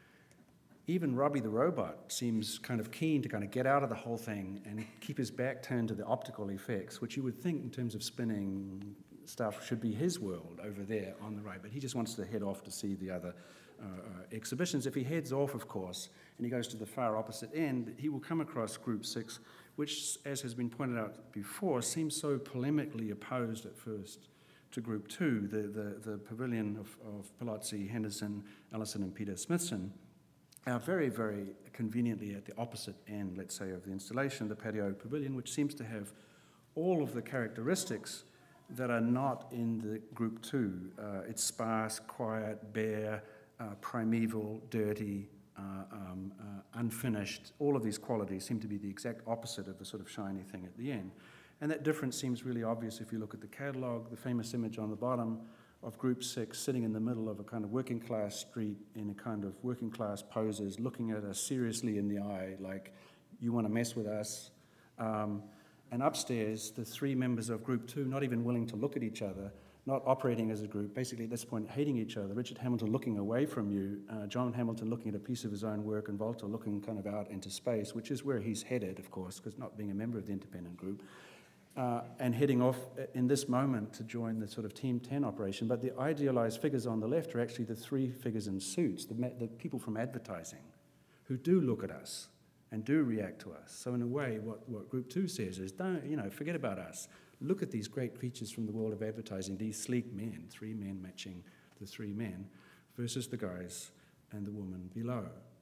B: Even Robbie the robot seems kind of keen to kind of get out of the whole thing and keep his back turned to the optical effects, which you would think in terms of spinning stuff should be his world over there on the right, but he just wants to head off to see the other uh, uh, exhibitions. If he heads off, of course, and he goes to the far opposite end, he will come across Group six, which, as has been pointed out before, seems so polemically opposed at first to Group two, the, the, the pavilion of, of Palazzi, Henderson, Allison, and Peter Smithson, are very, very conveniently at the opposite end, let's say, of the installation, the patio pavilion, which seems to have all of the characteristics that are not in the Group two. Uh, it's sparse, quiet, bare, uh, primeval, dirty, uh, um, uh, unfinished. All of these qualities seem to be the exact opposite of the sort of shiny thing at the end. And that difference seems really obvious if you look at the catalogue, the famous image on the bottom of Group six sitting in the middle of a kind of working class street in a kind of working class poses, looking at us seriously in the eye, like, you want to mess with us? Um, And upstairs, the three members of Group two, not even willing to look at each other, not operating as a group, basically at this point hating each other. Richard Hamilton looking away from you, uh, John Hamilton looking at a piece of his own work, and Volta looking kind of out into space, which is where he's headed, of course, because not being a member of the independent group, uh, and heading off in this moment to join the sort of Team ten operation. But the idealized figures on the left are actually the three figures in suits, the, the people from advertising, who do look at us and do react to us. So in a way, what, what Group two says is, don't, you know, forget about us. Look at these great creatures from the world of advertising, these sleek men, three men matching the three men, versus the guys and the woman below.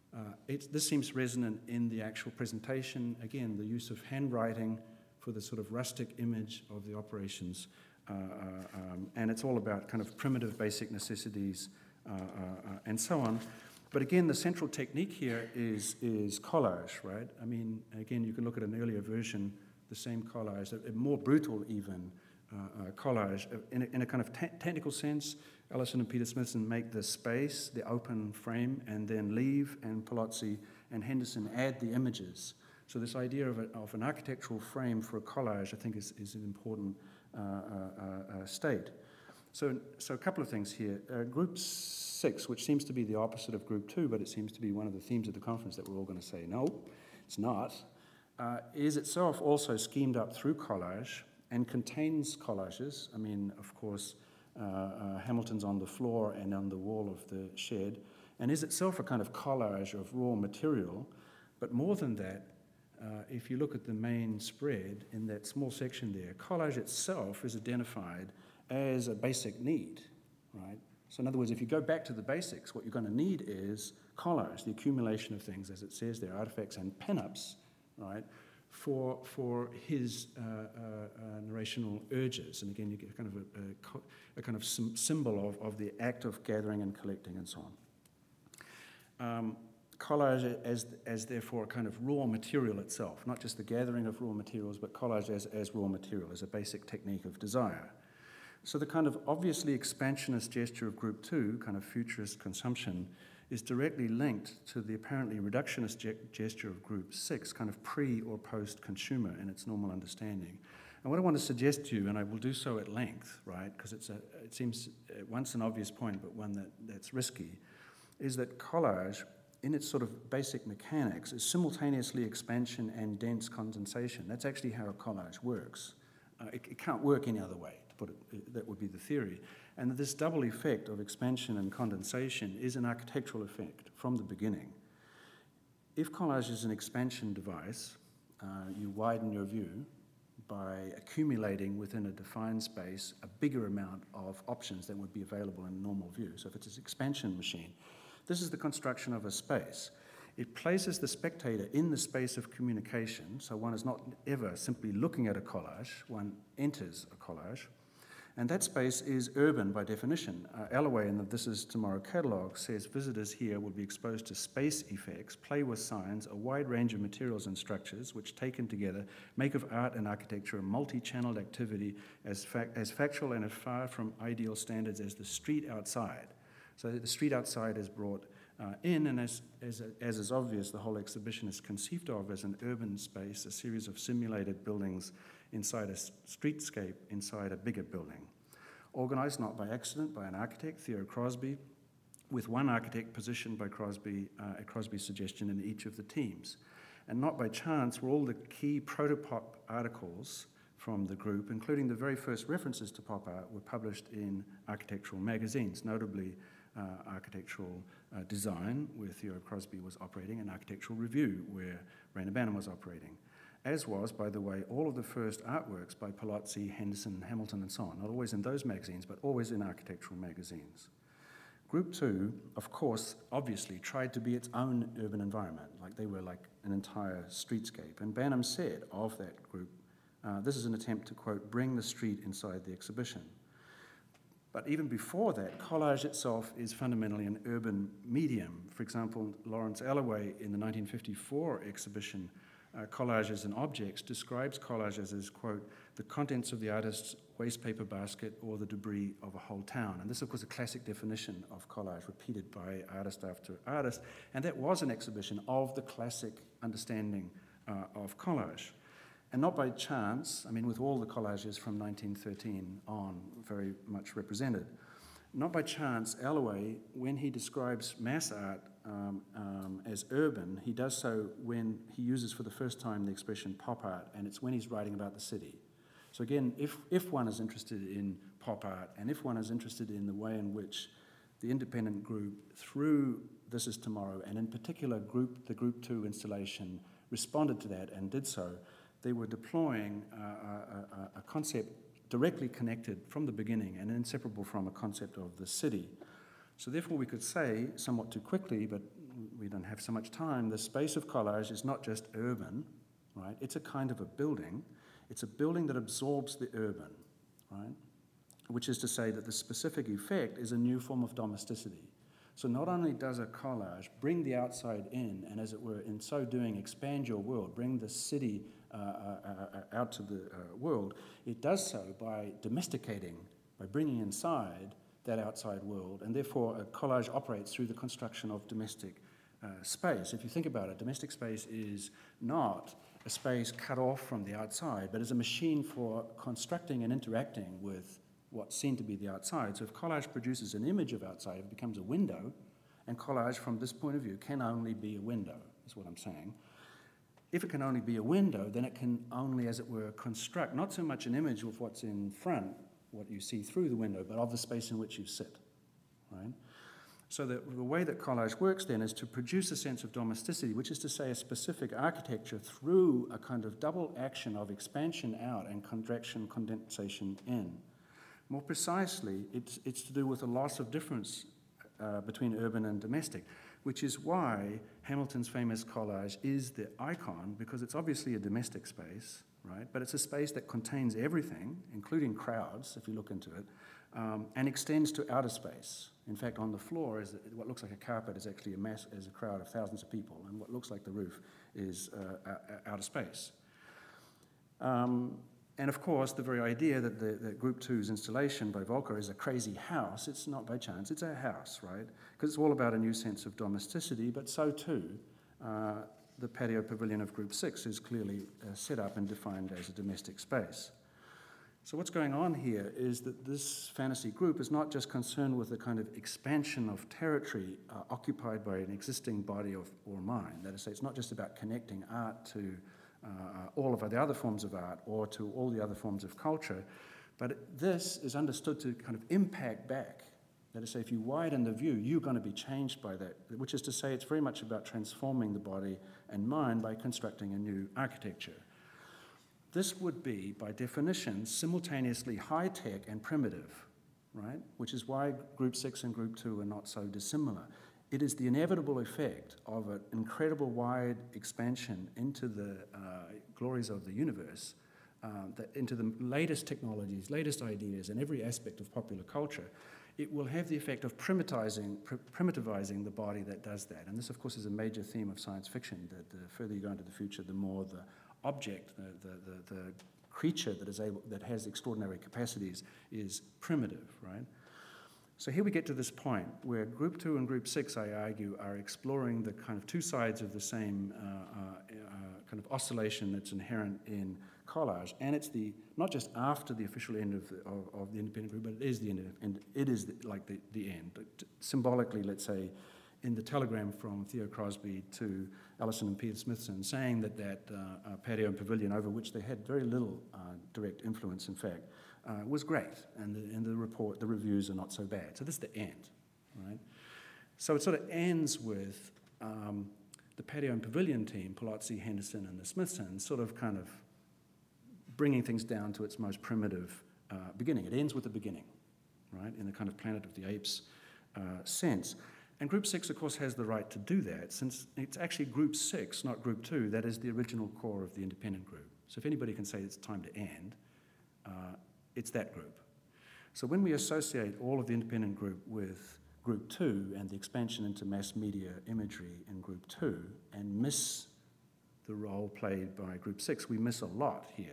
B: Uh, it's, this seems resonant in the actual presentation. Again, the use of handwriting for the sort of rustic image of the operations. Uh, uh, um, and it's all about kind of primitive basic necessities uh, uh, uh, and so on. But again, the central technique here is, is collage, right? I mean, again, you can look at an earlier version, the same collage, a, a more brutal even uh, uh, collage. In a, in a kind of te- technical sense, Ellison and Peter Smithson make the space, the open frame, and then leave, and Palazzi and Henderson add the images. So this idea of, a, of an architectural frame for a collage, I think, is, is an important uh, uh, uh, state. So, so a couple of things here. Uh, group six, which seems to be the opposite of group two, but it seems to be one of the themes of the conference that we're all going to say, no, it's not, uh, is itself also schemed up through collage and contains collages. I mean, of course, uh, uh, Hamilton's on the floor and on the wall of the shed, and is itself a kind of collage of raw material. But more than that, uh, if you look at the main spread in that small section there, collage itself is identified as a basic need, right? So in other words, if you go back to the basics, what you're going to need is collage, the accumulation of things, as it says there, artifacts and pinups, right, for for his uh, uh, uh, narrational urges. And again, you get kind of a, a, a kind of sim- symbol of, of the act of gathering and collecting and so on. Um, collage as, as therefore a kind of raw material itself, not just the gathering of raw materials, but collage as, as raw material, as a basic technique of desire. So the kind of obviously expansionist gesture of group two, kind of futurist consumption, is directly linked to the apparently reductionist ge- gesture of group six, kind of pre or post-consumer in its normal understanding. And what I want to suggest to you, and I will do so at length, right, because it's a, it seems at once an obvious point, but one that, that's risky, is that collage, in its sort of basic mechanics, is simultaneously expansion and dense condensation. That's actually how a collage works. Uh, it, it can't work any other way. Put it, that would be the theory. And this double effect of expansion and condensation is an architectural effect from the beginning. If collage is an expansion device, uh, you widen your view by accumulating within a defined space a bigger amount of options than would be available in normal view. So if it's an expansion machine, this is the construction of a space. It places the spectator in the space of communication, so one is not ever simply looking at a collage, one enters a collage. And that space is urban by definition. Uh, Allaway in the This Is Tomorrow catalogue says visitors here will be exposed to space effects, play with signs, a wide range of materials and structures, which taken together make of art and architecture a multi-channeled activity as, fac- as factual and as far from ideal standards as the street outside. So the street outside is brought uh, in, and as, as, as is obvious, the whole exhibition is conceived of as an urban space, a series of simulated buildings inside a streetscape, inside a bigger building. Organised not by accident by an architect, Theo Crosby, with one architect positioned by Crosby, uh, at Crosby's suggestion in each of the teams. And not by chance were all the key proto-pop articles from the group, including the very first references to pop art, were published in architectural magazines, notably uh, Architectural uh, Design, where Theo Crosby was operating, and Architectural Review, where Rayner Banham was operating. As was, by the way, all of the first artworks by Palazzi, Henderson, Hamilton, and so on, not always in those magazines, but always in architectural magazines. Group two, of course, obviously tried to be its own urban environment, like they were like an entire streetscape. And Banham said of that group, uh, this is an attempt to, quote, bring the street inside the exhibition. But even before that, collage itself is fundamentally an urban medium. For example, Lawrence Allaway in the nineteen fifty-four exhibition, Uh, Collages and Objects, describes collages as, quote, the contents of the artist's wastepaper basket or the debris of a whole town. And this, of course, is a classic definition of collage repeated by artist after artist. And that was an exhibition of the classic understanding uh, of collage. And not by chance, I mean, with all the collages from nineteen thirteen on very much represented, not by chance, Allaway, when he describes mass art um, um, as urban, he does so when he uses for the first time the expression pop art, and it's when he's writing about the city. So again, if, if one is interested in pop art, and if one is interested in the way in which the independent group, through This Is Tomorrow, and in particular group, the Group two installation, responded to that and did so, they were deploying uh, a, a, a concept directly connected from the beginning and inseparable from a concept of the city. So therefore we could say, somewhat too quickly, but we don't have so much time, the space of collage is not just urban, right? It's a kind of a building. It's a building that absorbs the urban, right? Which is to say that the specific effect is a new form of domesticity. So not only does a collage bring the outside in, and as it were, in so doing, expand your world, bring the city uh, uh, uh, out to the uh, world, it does so by domesticating, by bringing inside that outside world, and therefore a collage operates through the construction of domestic uh, space. If you think about it, domestic space is not a space cut off from the outside, but is a machine for constructing and interacting with what's seen to be the outside. So if collage produces an image of outside, it becomes a window, and collage from this point of view can only be a window, is what I'm saying. If it can only be a window, then it can only, as it were, construct not so much an image of what's in front, what you see through the window, but of the space in which you sit, right? So the, the way that collage works then is to produce a sense of domesticity, which is to say a specific architecture through a kind of double action of expansion out and contraction, condensation in. More precisely, it's, it's to do with a loss of difference uh, between urban and domestic, which is why Hamilton's famous collage is the icon, because it's obviously a domestic space, right? But it's a space that contains everything, including crowds, if you look into it, um, and extends to outer space. In fact, on the floor, is what looks like a carpet is actually a mass, is a crowd of thousands of people, and what looks like the roof is uh, outer space. Um, And of course, the very idea that, the, that Group two's installation by Volker is a crazy house, it's not by chance, it's a house, right? Because it's all about a new sense of domesticity, but so too, uh, the patio pavilion of Group six is clearly uh, set up and defined as a domestic space. So what's going on here is that this fantasy group is not just concerned with the kind of expansion of territory uh, occupied by an existing body of or mind. That is to say, it's not just about connecting art to Uh, all of the other forms of art or to all the other forms of culture, but this is understood to kind of impact back. That is to say, if you widen the view, you're going to be changed by that, which is to say it's very much about transforming the body and mind by constructing a new architecture. This would be, by definition, simultaneously high-tech and primitive, right? Which is why Group six and Group two are not so dissimilar. It is the inevitable effect of an incredible wide expansion into the uh, glories of the universe, um, that into the latest technologies, latest ideas, and every aspect of popular culture. It will have the effect of primitizing, pr primitivizing the body that does that. And this, of course, is a major theme of science fiction, that the further you go into the future, the more the object, the, the, the, the creature that, is able, that has extraordinary capacities is primitive, right? So here we get to this point where Group two and Group six, I argue, are exploring the kind of two sides of the same uh, uh, uh, kind of oscillation that's inherent in collage. And it's the not just after the official end of the, of, of the independent group, but it is the end. Of, and it is the, like the, the end. Symbolically, let's say, in the telegram from Theo Crosby to Ellison and Peter Smithson, saying that that uh, uh, patio and pavilion, over which they had very little uh, direct influence, in fact, Uh, was great, and the, and the report, the reviews are not so bad. So this is the end, right? So it sort of ends with um, the patio and pavilion team, Palazzi, Henderson, and the Smithsons, sort of kind of bringing things down to its most primitive uh, beginning. It ends with the beginning, right, in the kind of Planet of the Apes uh, sense. And Group six, of course, has the right to do that, since it's actually Group six, not Group two, that is the original core of the independent group. So if anybody can say it's time to end, uh, it's that group. So when we associate all of the independent group with Group two and the expansion into mass media imagery in Group two and miss the role played by Group six, we miss a lot here.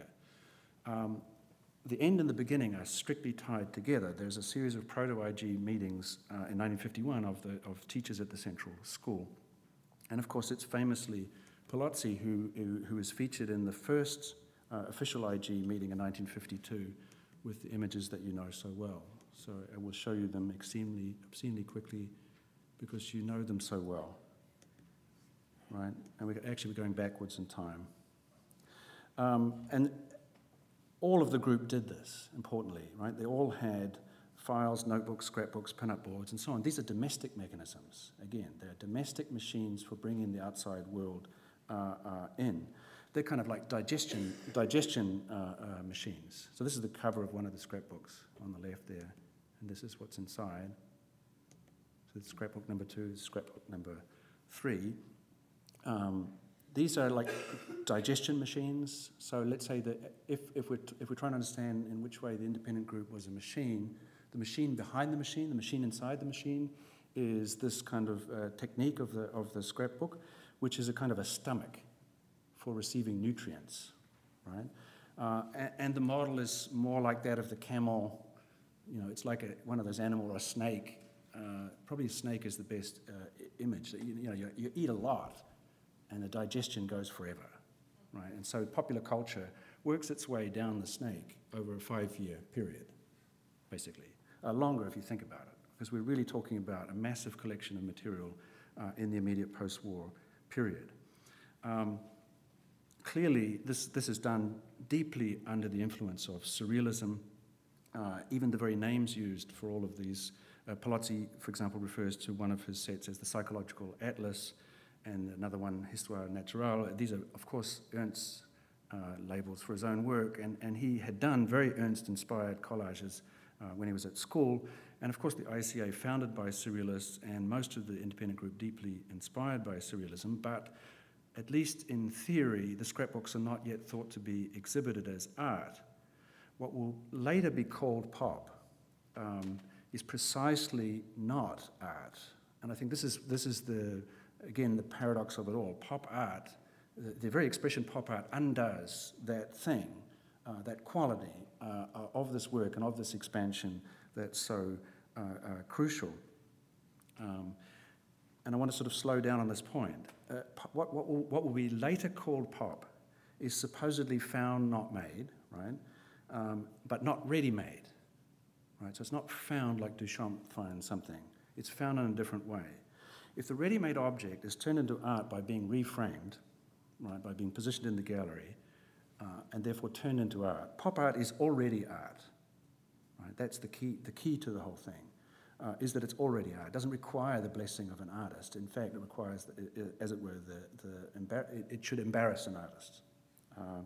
B: Um, the end and the beginning are strictly tied together. There's a series of proto-I G meetings uh, in nineteen fifty-one of, the, of teachers at the Central School. And of course, it's famously Palazzi who, who, who is featured in the first uh, official I G meeting in nineteen fifty-two with the images that you know so well. So I will show you them obscenely, obscenely quickly because you know them so well, right? And we're actually we're going backwards in time. Um, and all of the group did this, importantly, right? They all had files, notebooks, scrapbooks, pin-up boards, and so on. These are domestic mechanisms. Again, they're domestic machines for bringing the outside world uh, uh, in. They're kind of like digestion, digestion uh, uh, machines. So this is the cover of one of the scrapbooks on the left there, and this is what's inside. So it's scrapbook number two, scrapbook number three, um, these are like digestion machines. So let's say that if, if, we're, if we're trying to understand in which way the independent group was a machine, the machine behind the machine, the machine inside the machine, is this kind of uh, technique of the, of the scrapbook, which is a kind of a stomach for receiving nutrients, right? Uh, and, and the model is more like that of the camel. You know, it's like a, one of those animals, or a snake. Uh, probably a snake is the best uh, image. You, you know, you, you eat a lot, and the digestion goes forever, right? And so popular culture works its way down the snake over a five-year period, basically. Uh, longer if you think about it, because we're really talking about a massive collection of material uh, in the immediate post-war period. Um, clearly, this, this is done deeply under the influence of surrealism. Uh, even the very names used for all of these, uh, Palozzi, for example, refers to one of his sets as the Psychological Atlas, and another one, Histoire Naturelle. These are, of course, Ernst's uh, labels for his own work, and, and he had done very Ernst-inspired collages uh, when he was at school. And of course, the I C A, founded by surrealists, and most of the independent group deeply inspired by surrealism, but at least in theory, the scrapbooks are not yet thought to be exhibited as art. What will later be called pop um, is precisely not art. And I think this is, this is the, again, the paradox of it all. Pop art, the, the very expression pop art undoes that thing, uh, that quality uh, of this work and of this expansion that's so uh, uh, crucial. Um, and I want to sort of slow down on this point. Uh, what, what, will, what will be later called pop is supposedly found, not made, right? Um, but not ready-made, right? So it's not found like Duchamp finds something. It's found in a different way. If the ready-made object is turned into art by being reframed, right, by being positioned in the gallery, uh, and therefore turned into art, pop art is already art, right? That's the key, the key to the whole thing, uh, is that it's already art. It doesn't require the blessing of an artist. In fact, it requires, the, as it were, the, the embar- it should embarrass an artist. Um,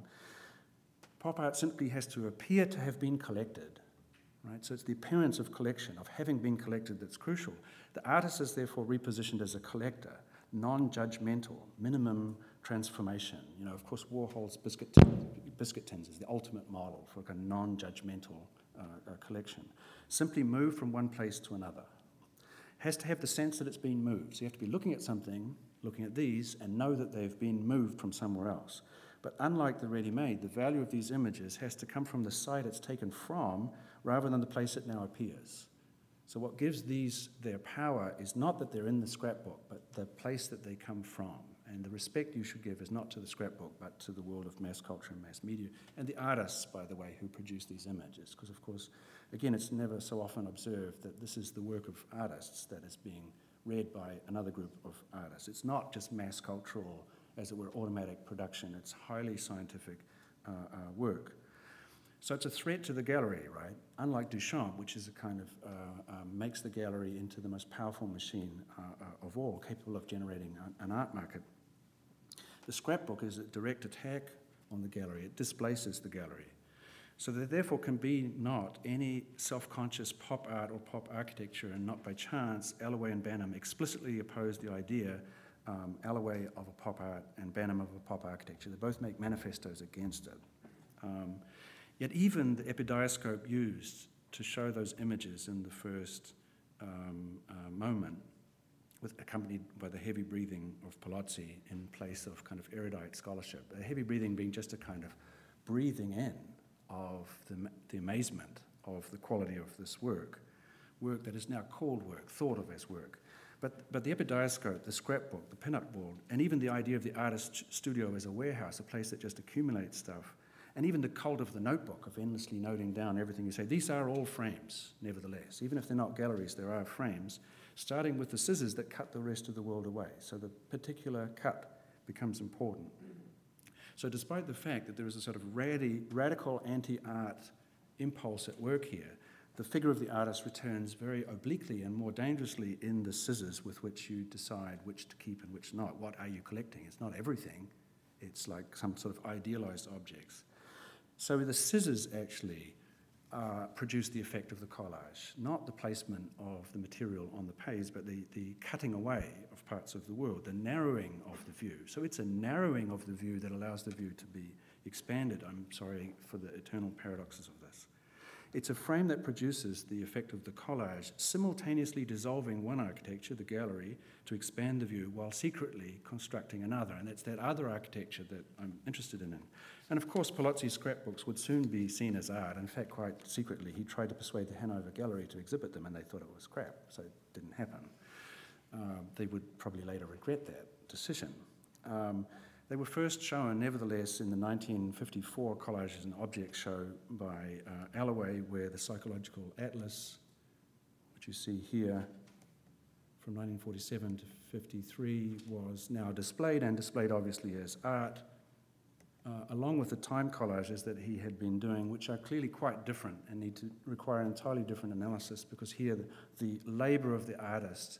B: Pop art simply has to appear to have been collected, right? So it's the appearance of collection, of having been collected, that's crucial. The artist is therefore repositioned as a collector, non-judgmental, minimum transformation. You know, of course, Warhol's Biscuit Tins, Biscuit Tins is the ultimate model for a non-judgmental uh, uh, collection. Simply move from one place to another. Has to have the sense that it's been moved. So you have to be looking at something, looking at these, and know that they've been moved from somewhere else. But unlike the ready-made, the value of these images has to come from the site it's taken from rather than the place it now appears. So what gives these their power is not that they're in the scrapbook, but the place that they come from. And the respect you should give is not to the scrapbook, but to the world of mass culture and mass media, and the artists, by the way, who produce these images. Because, of course, again, it's never so often observed that this is the work of artists that is being read by another group of artists. It's not just mass cultural, as it were, automatic production. It's highly scientific uh, uh, work. So it's a threat to the gallery, right? Unlike Duchamp, which is a kind of, uh, uh, makes the gallery into the most powerful machine uh, uh, of all, capable of generating an art market. The scrapbook is a direct attack on the gallery. It displaces the gallery. So there therefore can be not any self-conscious pop art or pop architecture, and not by chance, Allaway and Banham explicitly oppose the idea Um, Allaway of a pop art and Banham of a pop architecture. They both make manifestos against it. Um, yet even the epidiascope used to show those images in the first um, uh, moment, with, accompanied by the heavy breathing of Palozzi in place of kind of erudite scholarship, the heavy breathing being just a kind of breathing in of the, the amazement of the quality of this work, work that is now called work, thought of as work. But, but the epidiascope, the scrapbook, the pin-up board, and even the idea of the artist's studio as a warehouse, a place that just accumulates stuff, and even the cult of the notebook, of endlessly noting down everything you say, these are all frames, nevertheless. Even if they're not galleries, there are frames, starting with the scissors that cut the rest of the world away. So the particular cut becomes important. So despite the fact that there is a sort of radi- radical anti-art impulse at work here, the figure of the artist returns very obliquely and more dangerously in the scissors with which you decide which to keep and which not. What are you collecting? It's not everything. It's like some sort of idealized objects. So the scissors actually uh, produce the effect of the collage, not the placement of the material on the page, but the, the cutting away of parts of the world, the narrowing of the view. So it's a narrowing of the view that allows the view to be expanded. I'm sorry for the eternal paradoxes of this. It's a frame that produces the effect of the collage, simultaneously dissolving one architecture, the gallery, to expand the view while secretly constructing another. And it's that other architecture that I'm interested in. And of course, Palozzi's scrapbooks would soon be seen as art. In fact, quite secretly, he tried to persuade the Hanover Gallery to exhibit them, and they thought it was crap, so it didn't happen. Uh, they would probably later regret that decision. Um, They were first shown, nevertheless, in the nineteen fifty-four Collages and Objects show by uh, Allaway, where the Psychological Atlas, which you see here, from nineteen forty-seven to fifty-three, was now displayed, and displayed obviously as art, uh, along with the time collages that he had been doing, which are clearly quite different and need to require an entirely different analysis, because here the, the labor of the artist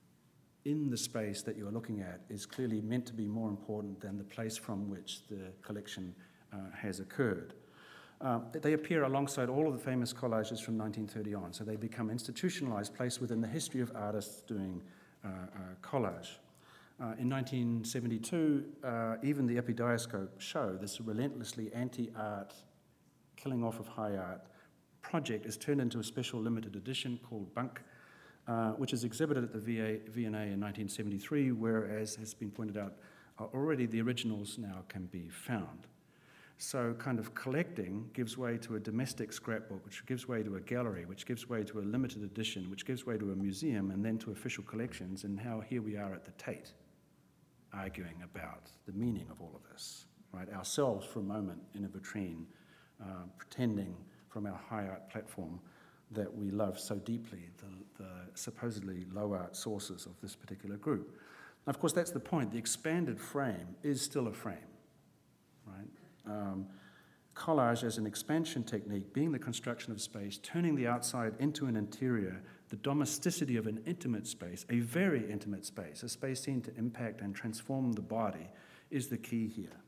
B: in the space that you're looking at is clearly meant to be more important than the place from which the collection uh, has occurred. Uh, they appear alongside all of the famous collages from nineteen thirty on, so they become institutionalized, placed within the history of artists doing uh, uh, collage. Uh, in nineteen seventy-two, uh, even the Epidioscope show, this relentlessly anti-art, killing off of high art project, is turned into a special limited edition called Bunk, Uh, which is exhibited at the V A, V and A in nineteen seventy-three, where, as has been pointed out, uh, already the originals now can be found. So kind of collecting gives way to a domestic scrapbook, which gives way to a gallery, which gives way to a limited edition, which gives way to a museum, and then to official collections, and now here we are at the Tate, arguing about the meaning of all of this, right? Ourselves for a moment in a vitrine, uh, pretending from our high art platform that we love so deeply the, the supposedly low art sources of this particular group. And of course, that's the point. The expanded frame is still a frame, right? Um, collage as an expansion technique, being the construction of space, turning the outside into an interior, the domesticity of an intimate space, a very intimate space, a space seen to impact and transform the body, is the key here.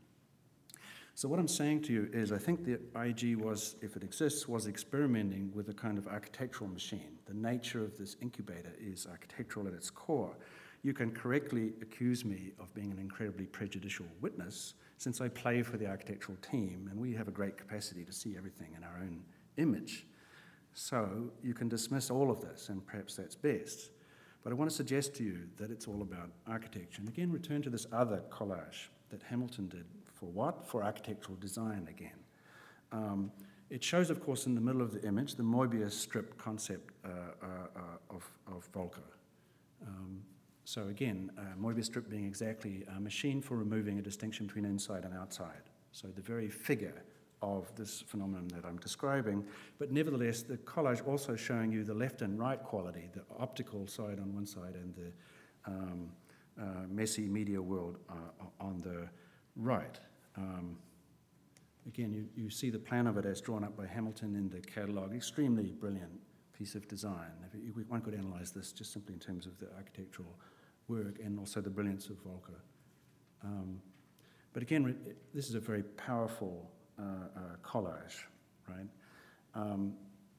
B: So what I'm saying to you is I think the I G was, if it exists, was experimenting with a kind of architectural machine. The nature of this incubator is architectural at its core. You can correctly accuse me of being an incredibly prejudicial witness, since I play for the architectural team, and we have a great capacity to see everything in our own image. So you can dismiss all of this, and perhaps that's best. But I want to suggest to you that it's all about architecture. And again, return to this other collage that Hamilton did. For what? For architectural design again. Um, it shows, of course, in the middle of the image, the Moebius strip concept uh, uh, uh, of, of Volcker. Um, so again, uh, Moebius strip being exactly a machine for removing a distinction between inside and outside. So the very figure of this phenomenon that I'm describing, but nevertheless, the collage also showing you the left and right quality, the optical side on one side and the um, uh, messy media world uh, on the right. Um, again, you, you see the plan of it as drawn up by Hamilton in the catalogue. Extremely brilliant piece of design. If you, one could analyse this just simply in terms of the architectural work and also the brilliance of Volcker. Um, but again, this is a very powerful uh, uh, collage, right? Um,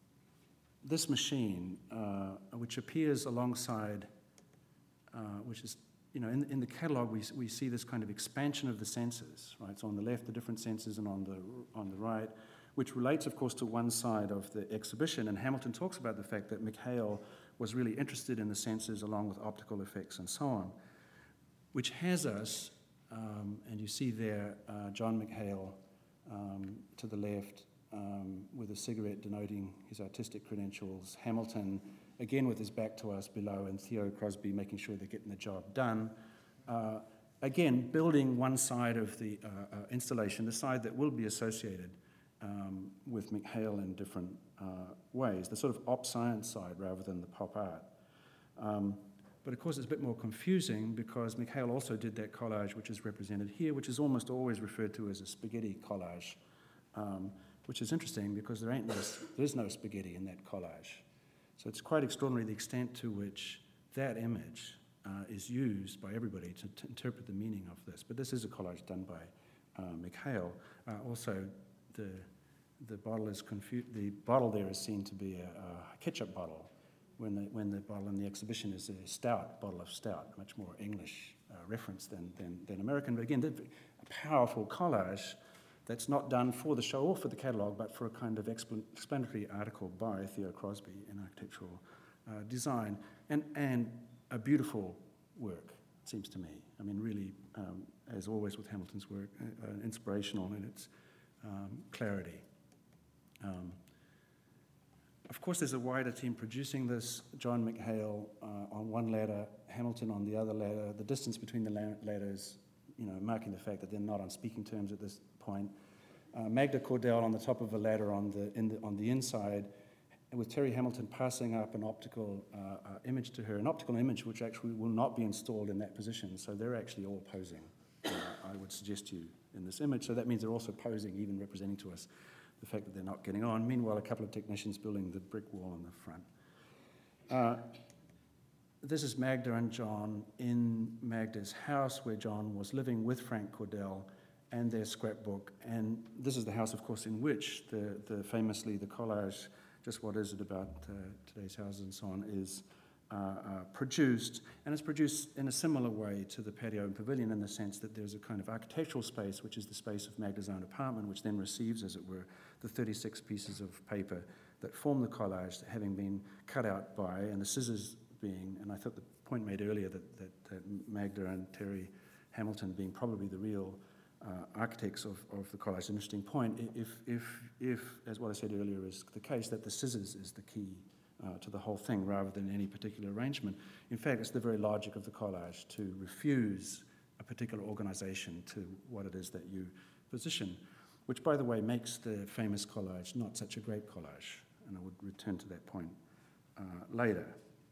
B: this machine, uh, which appears alongside, uh, which is You know, in, in the catalogue, we, we see this kind of expansion of the senses, right? So on the left, the different senses, and on the, on the right, which relates, of course, to one side of the exhibition. And Hamilton talks about the fact that McHale was really interested in the senses along with optical effects and so on, which has us, um, and you see there uh, John McHale um, to the left um, with a cigarette denoting his artistic credentials, Hamilton again with his back to us below, and Theo Crosby making sure they're getting the job done. Uh, again, building one side of the uh, uh, installation, the side that will be associated um, with McHale in different uh, ways, the sort of op science side rather than the pop art. Um, but of course it's a bit more confusing because McHale also did that collage which is represented here, which is almost always referred to as a spaghetti collage, um, which is interesting because there ain't no, there's no spaghetti in that collage. So it's quite extraordinary the extent to which that image uh, is used by everybody to, to interpret the meaning of this. But this is a collage done by uh, McHale. Uh, also, the the bottle is confu- the bottle there is seen to be a, a ketchup bottle, when the, when the bottle in the exhibition is a stout, bottle of stout, much more English uh, reference than, than, than American. But again, a powerful collage that's not done for the show or for the catalogue, but for a kind of explan- explanatory article by Theo Crosby in architectural uh, design, and, and a beautiful work, it seems to me. I mean, really, um, as always with Hamilton's work, uh, uh, inspirational in its um, clarity. Um, Of course, there's a wider team producing this. John McHale uh, on one ladder, Hamilton on the other ladder. The distance between the la- ladders, you know, marking the fact that they're not on speaking terms at this point. Uh, Magda Cordell on the top of a ladder on the, in the on the inside, with Terry Hamilton passing up an optical uh, uh, image to her, an optical image which actually will not be installed in that position. So they're actually all posing, uh, I would suggest to you, in this image. So that means they're also posing, even representing to us the fact that they're not getting on. Meanwhile, a couple of technicians building the brick wall in the front. Uh, this is Magda and John in Magda's house, where John was living with Frank Cordell, and their scrapbook. And this is the house, of course, in which the, the famously the collage, just what is it about uh, today's houses and so on, is uh, uh, produced. And it's produced in a similar way to the patio and pavilion, in the sense that there's a kind of architectural space, which is the space of Magda's own apartment, which then receives, as it were, the thirty-six pieces of paper that form the collage, having been cut out by, and the scissors being, and I thought the point made earlier that, that, that Magda and Terry Hamilton being probably the real uh, architects of, of the collage, an interesting point, if, if, if, as what I said earlier is the case, that the scissors is the key uh, to the whole thing rather than any particular arrangement. In fact, it's the very logic of the collage to refuse a particular organization to what it is that you position, which, by the way, makes the famous collage not such a great collage, and I would return to that point uh, later.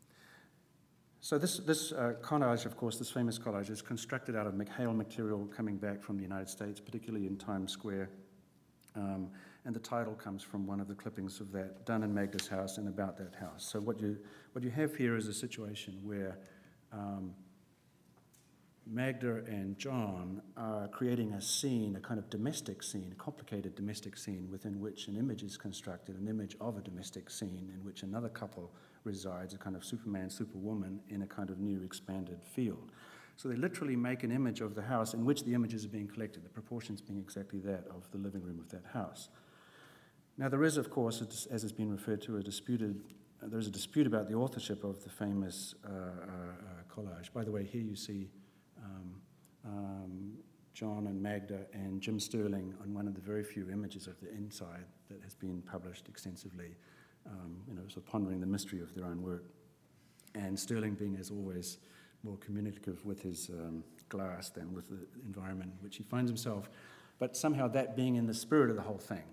B: So this, this uh, collage, of course, this famous collage, is constructed out of McHale material coming back from the United States, particularly in Times Square, um, and the title comes from one of the clippings of that, done in Magda's house and about that house. So what you, what you have here is a situation where um, Magda and John are creating a scene, a kind of domestic scene, a complicated domestic scene within which an image is constructed, an image of a domestic scene in which another couple resides, a kind of Superman, Superwoman, in a kind of new expanded field. So they literally make an image of the house in which the images are being collected, the proportions being exactly that of the living room of that house. Now there is, of course, as has been referred to, a disputed, uh, there is a dispute about the authorship of the famous uh, uh, uh, collage. By the way, here you see Um, um, John and Magda and Jim Sterling on one of the very few images of the inside that has been published extensively, um, you know, sort of pondering the mystery of their own work. And Sterling being, as always, more communicative with his um, glass than with the environment in which he finds himself. But somehow that being in the spirit of the whole thing,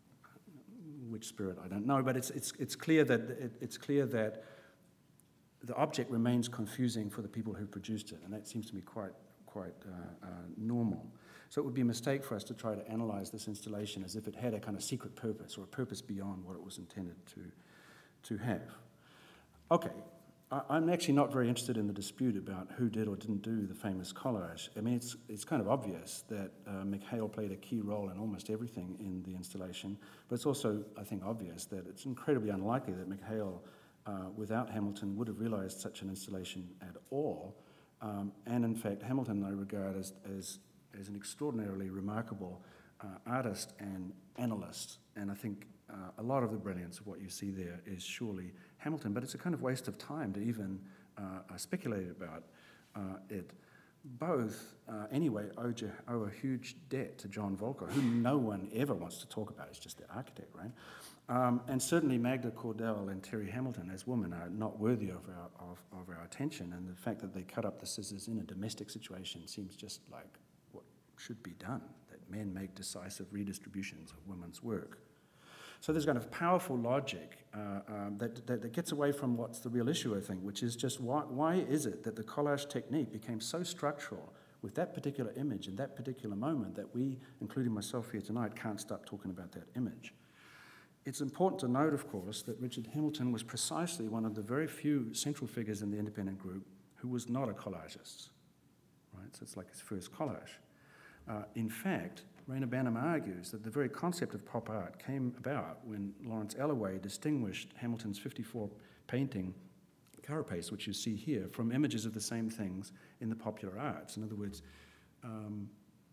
B: which spirit I don't know, but it's it's it's clear that it, it's clear that the object remains confusing for the people who produced it, and that seems to me quite, quite uh, uh, normal. So it would be a mistake for us to try to analyze this installation as if it had a kind of secret purpose or a purpose beyond what it was intended to, to have. Okay, I, I'm actually not very interested in the dispute about who did or didn't do the famous collage. I mean, it's, it's kind of obvious that uh, McHale played a key role in almost everything in the installation, but it's also, I think, obvious that it's incredibly unlikely that McHale Uh, without Hamilton, would have realised such an installation at all. Um, and in fact, Hamilton I regard as, as, as an extraordinarily remarkable uh, artist and analyst. And I think uh, a lot of the brilliance of what you see there is surely Hamilton, but it's a kind of waste of time to even uh, uh, speculate about uh, it. Both, uh, anyway, owe, owe a huge debt to John Volcker, whom no one ever wants to talk about. He's just the architect, right? Um, and certainly Magda Cordell and Terry Hamilton as women are not worthy of our, of, of our attention, and the fact that they cut up the scissors in a domestic situation seems just like what should be done, that men make decisive redistributions of women's work. So there's kind of powerful logic uh, um, that, that, that gets away from what's the real issue, I think, which is just why, why is it that the collage technique became so structural with that particular image in that particular moment that we, including myself here tonight, can't stop talking about that image. It's important to note, of course, that Richard Hamilton was precisely one of the very few central figures in the independent group who was not a collagist, right? So it's like his first collage. Uh, in fact, Rayner Banham argues that the very concept of pop art came about when Lawrence Alloway distinguished Hamilton's fifty-four painting, Carapace, which you see here, from images of the same things in the popular arts. In other words, um,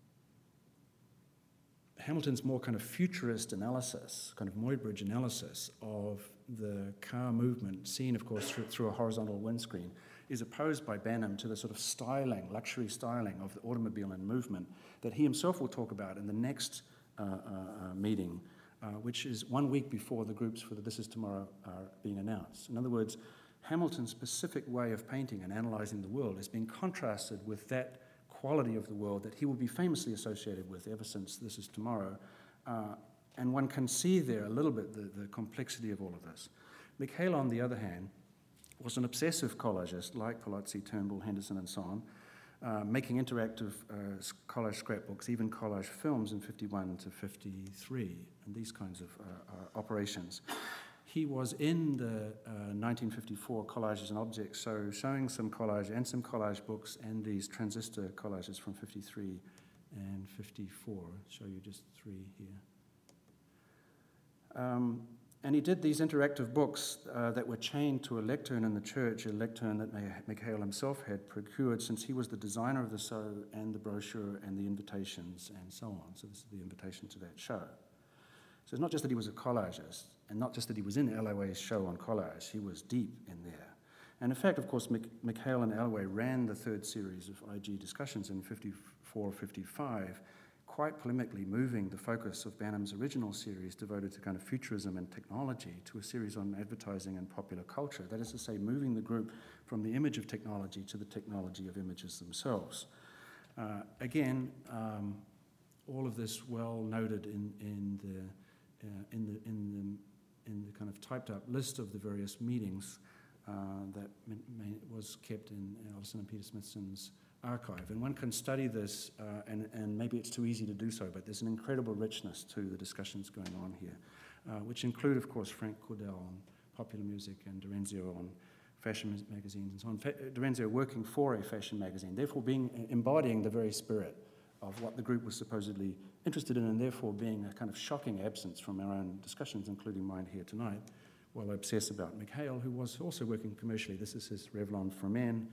B: Hamilton's more kind of futurist analysis, kind of Muybridge analysis of the car movement, seen, of course, through, through a horizontal windscreen, is opposed by Banham to the sort of styling, luxury styling of the automobile and movement that he himself will talk about in the next uh, uh, uh, meeting, uh, which is one week before the groups for the This Is Tomorrow are being announced. In other words, Hamilton's specific way of painting and analysing the world is being contrasted with that quality of the world that he will be famously associated with ever since This Is Tomorrow. Uh, and one can see there a little bit the, the complexity of all of this. McHale, on the other hand, was an obsessive collagist like Palazzi, Turnbull, Henderson, and so on, uh, making interactive uh, collage scrapbooks, even collage films in fifty-one to fifty-three, and these kinds of uh, uh, operations. He was in the uh, nineteen fifty-four Collages and Objects show, showing some collage and some collage books and these transistor collages from fifty-three and fifty-four. I'll show you just three here. Um, and he did these interactive books uh, that were chained to a lectern in the church, a lectern that McHale himself had procured since he was the designer of the show and the brochure and the invitations and so on. So this is the invitation to that show. So it's not just that he was a collagist, and not just that he was in Alloway's show on collage, he was deep in there. And in fact, of course, Mc, McHale and Alloway ran the third series of I G discussions in fifty-four fifty-five, quite polemically moving the focus of Banham's original series devoted to kind of futurism and technology to a series on advertising and popular culture. That is to say, moving the group from the image of technology to the technology of images themselves. Uh, again, um, all of this well noted in, in the Uh, in the in the in the kind of typed up list of the various meetings uh, that may, may, was kept in Alison and Peter Smithson's archive. And one can study this, uh, and, and maybe it's too easy to do so, but there's an incredible richness to the discussions going on here, uh, which include, of course, Frank Cordell on popular music and D'Arenzio on fashion magazines and so on. Fa- D'Arenzio working for a fashion magazine, therefore being embodying the very spirit of what the group was supposedly interested in, and therefore being a kind of shocking absence from our own discussions, including mine here tonight, while I obsess about McHale, who was also working commercially. This is his Revlon for Men.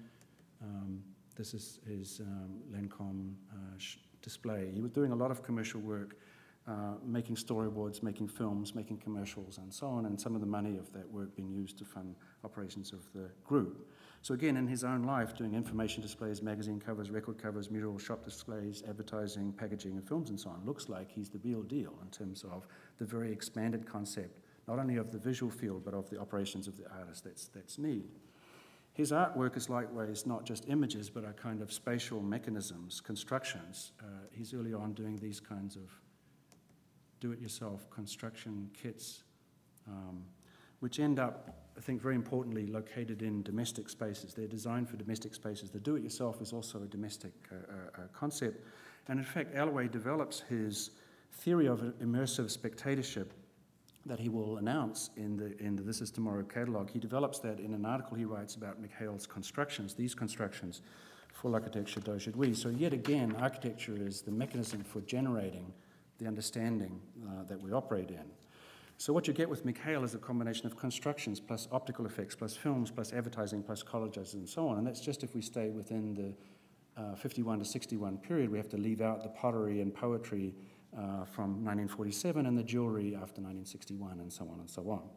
B: Um, this is his um, Lancome uh, sh- display. He was doing a lot of commercial work, uh, making storyboards, making films, making commercials, and so on, and some of the money of that work being used to fund operations of the group. So again, in his own life, doing information displays, magazine covers, record covers, mural shop displays, advertising, packaging of films and so on, looks like he's the real deal in terms of the very expanded concept, not only of the visual field, but of the operations of the artist that's, that's need. His artwork is likewise not just images, but are kind of spatial mechanisms, constructions. Uh, he's early on doing these kinds of do-it-yourself construction kits, um, which end up, I think, very importantly, located in domestic spaces. They're designed for domestic spaces. The do-it-yourself is also a domestic uh, uh, concept. And in fact, Alloway develops his theory of immersive spectatorship that he will announce in the, in the This Is Tomorrow catalogue. He develops that in an article he writes about McHale's constructions, these constructions for l'architecture d'aujourd'hui. So yet again, architecture is the mechanism for generating the understanding uh, that we operate in. So what you get with McHale is a combination of constructions plus optical effects plus films plus advertising plus collages and so on. And that's just if we stay within the uh, fifty-one to sixty-one period. We have to leave out the pottery and poetry uh, from nineteen forty-seven and the jewelry after nineteen sixty-one and so on and so on.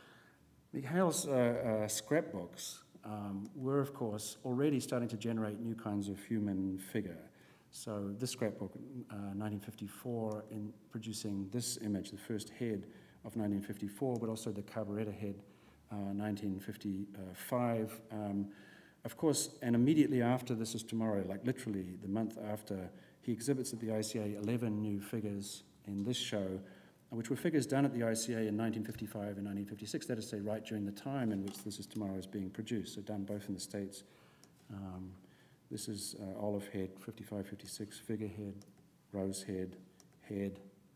B: McHale's uh, uh, scrapbooks um, were, of course, already starting to generate new kinds of human figure. So this scrapbook, uh, nineteen fifty-four, in producing this image, the first head of nineteen fifty-four, but also the Carburettor head, uh, nineteen fifty-five. Um, of course, and immediately after This Is Tomorrow, like literally the month after, he exhibits at the I C A eleven new figures in this show, which were figures done at the I C A in nineteen fifty-five and nineteen fifty-six, that is to say, right during the time in which This Is Tomorrow is being produced, so done both in the States. Um, this is uh, olive head, fifty-five fifty-six, figurehead, rose head, head.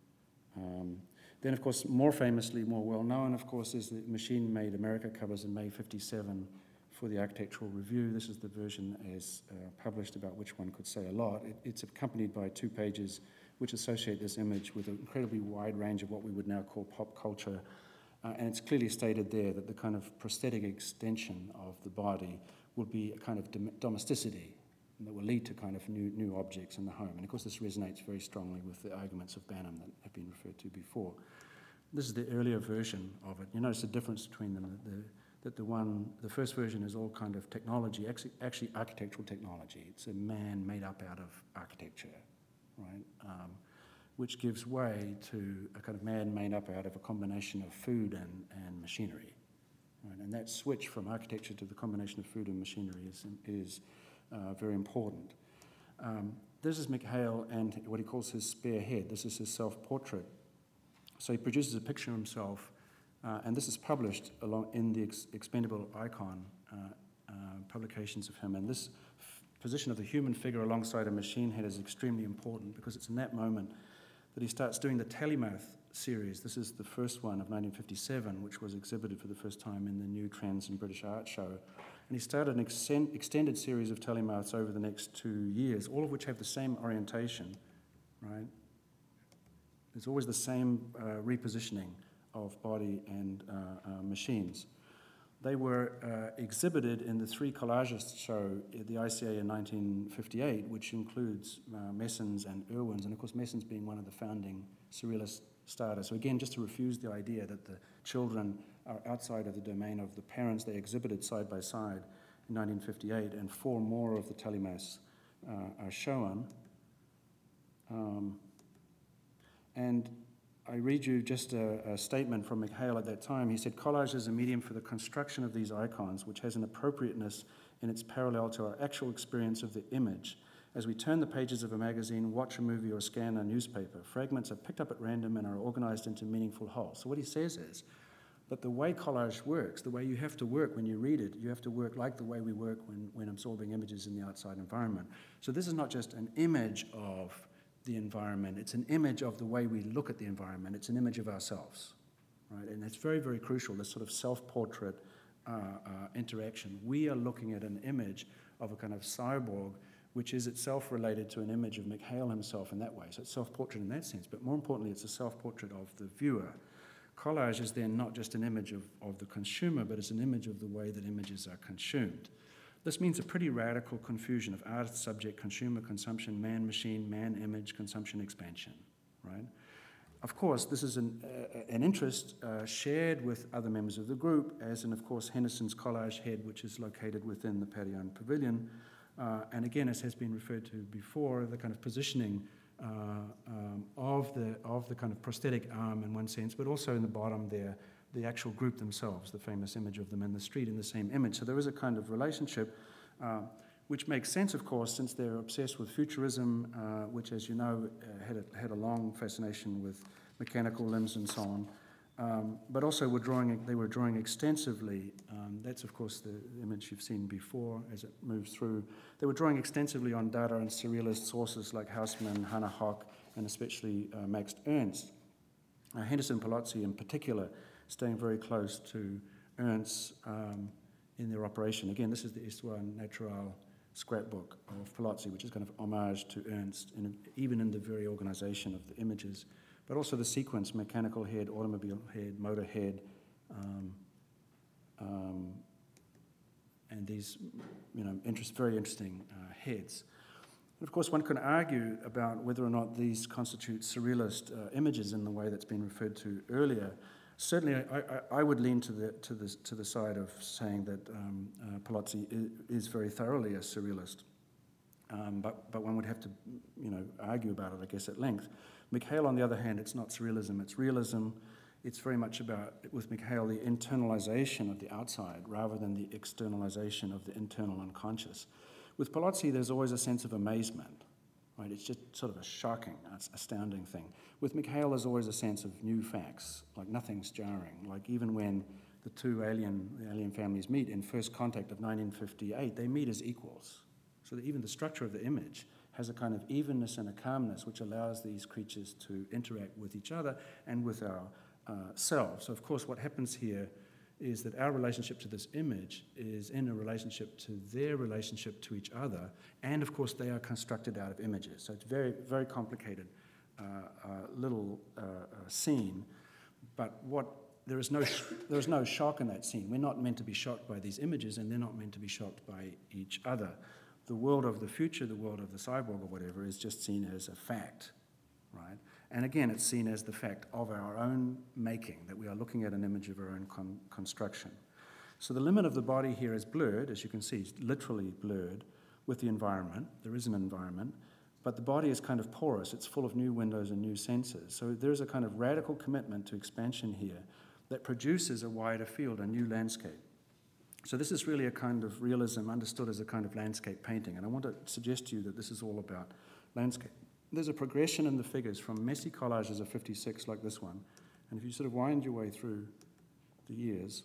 B: Um, Then, of course, more famously, more well-known, of course, is the machine-made America covers in May fifty-seven for the Architectural Review. This is the version as uh, published, about which one could say a lot. It, it's accompanied by two pages which associate this image with an incredibly wide range of what we would now call pop culture. Uh, and it's clearly stated there that the kind of prosthetic extension of the body will be a kind of dom- domesticity that will lead to kind of new new objects in the home. And of course this resonates very strongly with the arguments of Banham that have been referred to before. This is the earlier version of it. You notice the difference between them, that the, that the one, the first version is all kind of technology, actually, actually architectural technology. It's a man made up out of architecture, right? Um, which gives way to a kind of man made up out of a combination of food and, and machinery. Right? And that switch from architecture to the combination of food and machinery is, is uh, very important. Um, this is McHale and what he calls his spare head. This is his self-portrait. So he produces a picture of himself, uh, and this is published along in the ex- expendable icon uh, uh, publications of him. And this f- position of the human figure alongside a machine head is extremely important because it's in that moment that he starts doing the Tallymath series. This is the first one of nineteen fifty-seven, which was exhibited for the first time in the New Trends in British Art Show. And he started an ex- extended series of Tallymaths over the next two years, all of which have the same orientation, right? It's always the same uh, repositioning of body and uh, uh, machines. They were uh, exhibited in the Three Collagists show at the I C A in nineteen fifty-eight, which includes uh, Messens and Irwins, and of course Messens being one of the founding surrealist starters. So again, just to refuse the idea that the children are outside of the domain of the parents, they exhibited side by side in nineteen fifty-eight, and four more of the Tallymaths uh, are shown. Um, And I read you just a, a statement from McHale at that time. He said, "Collage is a medium for the construction of these icons, which has an appropriateness in its parallel to our actual experience of the image. As we turn the pages of a magazine, watch a movie, or scan a newspaper, fragments are picked up at random and are organized into meaningful wholes." So what he says is that the way collage works, the way you have to work when you read it, you have to work like the way we work when, when absorbing images in the outside environment. So this is not just an image of the environment, it's an image of the way we look at the environment, it's an image of ourselves, right? And it's very, very crucial, this sort of self-portrait uh, uh, interaction. We are looking at an image of a kind of cyborg, which is itself related to an image of McHale himself in that way. So it's self-portrait in that sense, but more importantly, it's a self-portrait of the viewer. Collage is then not just an image of, of the consumer, but it's an image of the way that images are consumed. This means a pretty radical confusion of artist, subject, consumer, consumption, man, machine, man, image, consumption, expansion, right? Of course, this is an, uh, an interest uh, shared with other members of the group, as in, of course, Henderson's collage head, which is located within the Patio Pavilion. Uh, and again, as has been referred to before, the kind of positioning uh, um, of the of the kind of prosthetic arm in one sense, but also in the bottom there, the actual group themselves, the famous image of them in the street in the same image. So there is a kind of relationship uh, which makes sense, of course, since they're obsessed with futurism, uh, which, as you know, uh, had, a, had a long fascination with mechanical limbs and so on. Um, but also were drawing, they were drawing extensively. Um, that's, of course, the image you've seen before as it moves through. They were drawing extensively on Dada and surrealist sources like Haussmann, Hannah Hock, and especially uh, Max Ernst. Uh, Henderson Palazzi in particular, staying very close to Ernst um, in their operation. Again, this is the Histoire Naturelle scrapbook of Palazzi, which is kind of homage to Ernst, in, even in the very organization of the images. But also the sequence, mechanical head, automobile head, motor head, um, um, and these, you know, interest, very interesting uh, heads. And of course, one can argue about whether or not these constitute surrealist uh, images in the way that's been referred to earlier. Certainly, I, I, I would lean to the to the to the side of saying that um, uh, Palazzi is, is very thoroughly a surrealist, um, but but one would have to, you know, argue about it, I guess, at length. McHale, on the other hand, it's not surrealism; it's realism. It's very much about, with McHale, the internalization of the outside rather than the externalization of the internal unconscious. With Palazzi, there's always a sense of amazement. Right, it's just sort of a shocking, astounding thing. With McHale, there's always a sense of new facts, like nothing's jarring. Like even when the two alien, the alien families meet in First Contact of nineteen fifty-eight, they meet as equals. So that even the structure of the image has a kind of evenness and a calmness which allows these creatures to interact with each other and with our uh, selves. So of course, what happens here is that our relationship to this image is in a relationship to their relationship to each other, and of course they are constructed out of images. So it's very, very complicated uh, uh, little uh, uh, scene, but what there is no sh- there is no shock in that scene. We're not meant to be shocked by these images, and they're not meant to be shocked by each other. The world of the future, the world of the cyborg or whatever, is just seen as a fact, right? And again, it's seen as the fact of our own making, that we are looking at an image of our own con- construction. So the limit of the body here is blurred, as you can see, it's literally blurred with the environment. There is an environment, but the body is kind of porous. It's full of new windows and new sensors. So there's a kind of radical commitment to expansion here that produces a wider field, a new landscape. So this is really a kind of realism understood as a kind of landscape painting, and I want to suggest to you that this is all about landscape. There's a progression in the figures from messy collages of fifty-six like this one, and if you sort of wind your way through the years,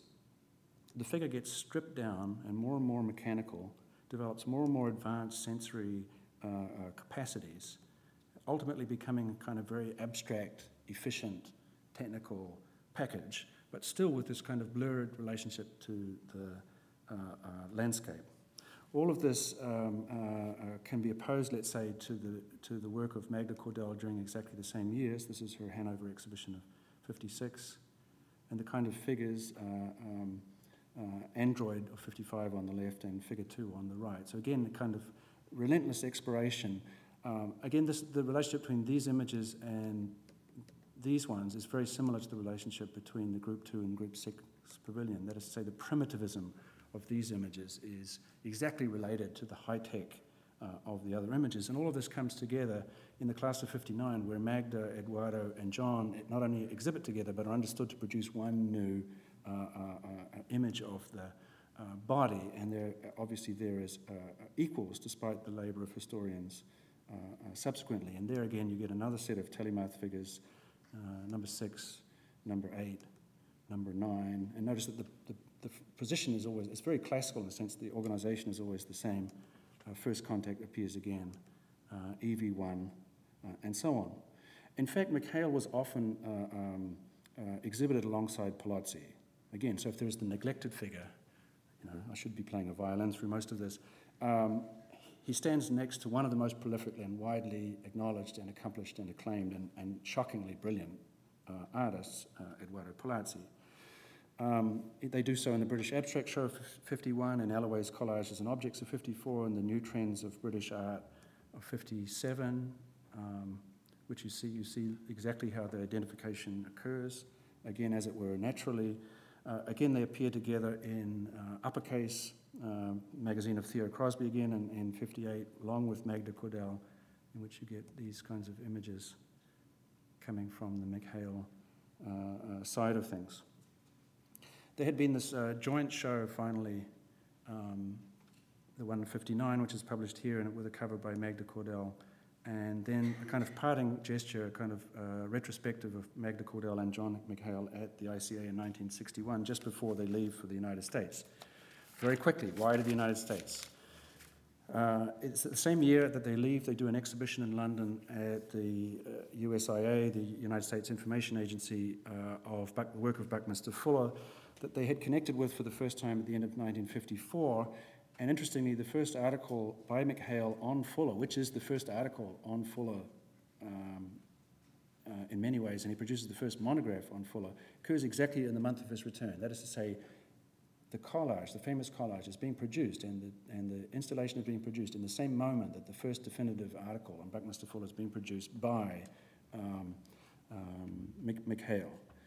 B: the figure gets stripped down and more and more mechanical, develops more and more advanced sensory uh, uh, capacities, ultimately becoming a kind of very abstract, efficient, technical package, but still with this kind of blurred relationship to the uh, uh, landscape. All of this um, uh, uh, can be opposed, let's say, to the to the work of Magda Cordell during exactly the same years. This is her Hanover exhibition of fifty-six, and the kind of figures, uh, um, uh, Android of fifty-five on the left and Figure two on the right. So again, the kind of relentless exploration. Um, again, this, the relationship between these images and these ones is very similar to the relationship between the Group two and Group six pavilion. That is to say, the primitivism of these images is exactly related to the high-tech uh, of the other images. And all of this comes together in the class of fifty-nine, where Magda, Eduardo, and John not only exhibit together, but are understood to produce one new uh, uh, uh, image of the uh, body. And they're obviously there as uh, equals, despite the labor of historians uh, uh, subsequently. And there again, you get another set of Telemath figures, uh, number six, number eight, number nine. And notice that the, the The position is always, it's very classical in the sense the organization is always the same. Uh, first contact appears again, uh, E V one, uh, and so on. In fact, McHale was often uh, um, uh, exhibited alongside Palazzi. Again, so if there's the neglected figure, you know, I should be playing a violin through most of this, um, he stands next to one of the most prolifically and widely acknowledged and accomplished and acclaimed and, and shockingly brilliant uh, artists, uh, Eduardo Palazzi. Um, they do so in the British Abstract Show of fifty-one, and Allaway's Collages and Objects of fifty-four, and the New Trends of British Art of fifty-seven, um, which you see, you see exactly how the identification occurs, again, as it were, naturally. Uh, again, they appear together in uh, Uppercase, uh, magazine of Theo Crosby again, in, in fifty-eight, along with Magda Cordell, in which you get these kinds of images coming from the McHale uh, uh, side of things. There had been this uh, joint show, finally, um, the one in fifty-nine, which is published here, and with a cover by Magda Cordell, and then a kind of parting gesture, a kind of uh, retrospective of Magda Cordell and John McHale at the I C A in nineteen sixty-one, just before they leave for the United States. Very quickly, why to the United States? Uh, it's the same year that they leave, they do an exhibition in London at the uh, U S I A, the United States Information Agency, uh, of Buck, the work of Buckminster Fuller, that they had connected with for the first time at the end of nineteen fifty-four. And interestingly, the first article by McHale on Fuller, which is the first article on Fuller um, uh, in many ways, and he produces the first monograph on Fuller, occurs exactly in the month of his return. That is to say, the collage, the famous collage, is being produced, and the, and the installation is being produced in the same moment that the first definitive article on Buckminster Fuller is being produced by um, um, McHale.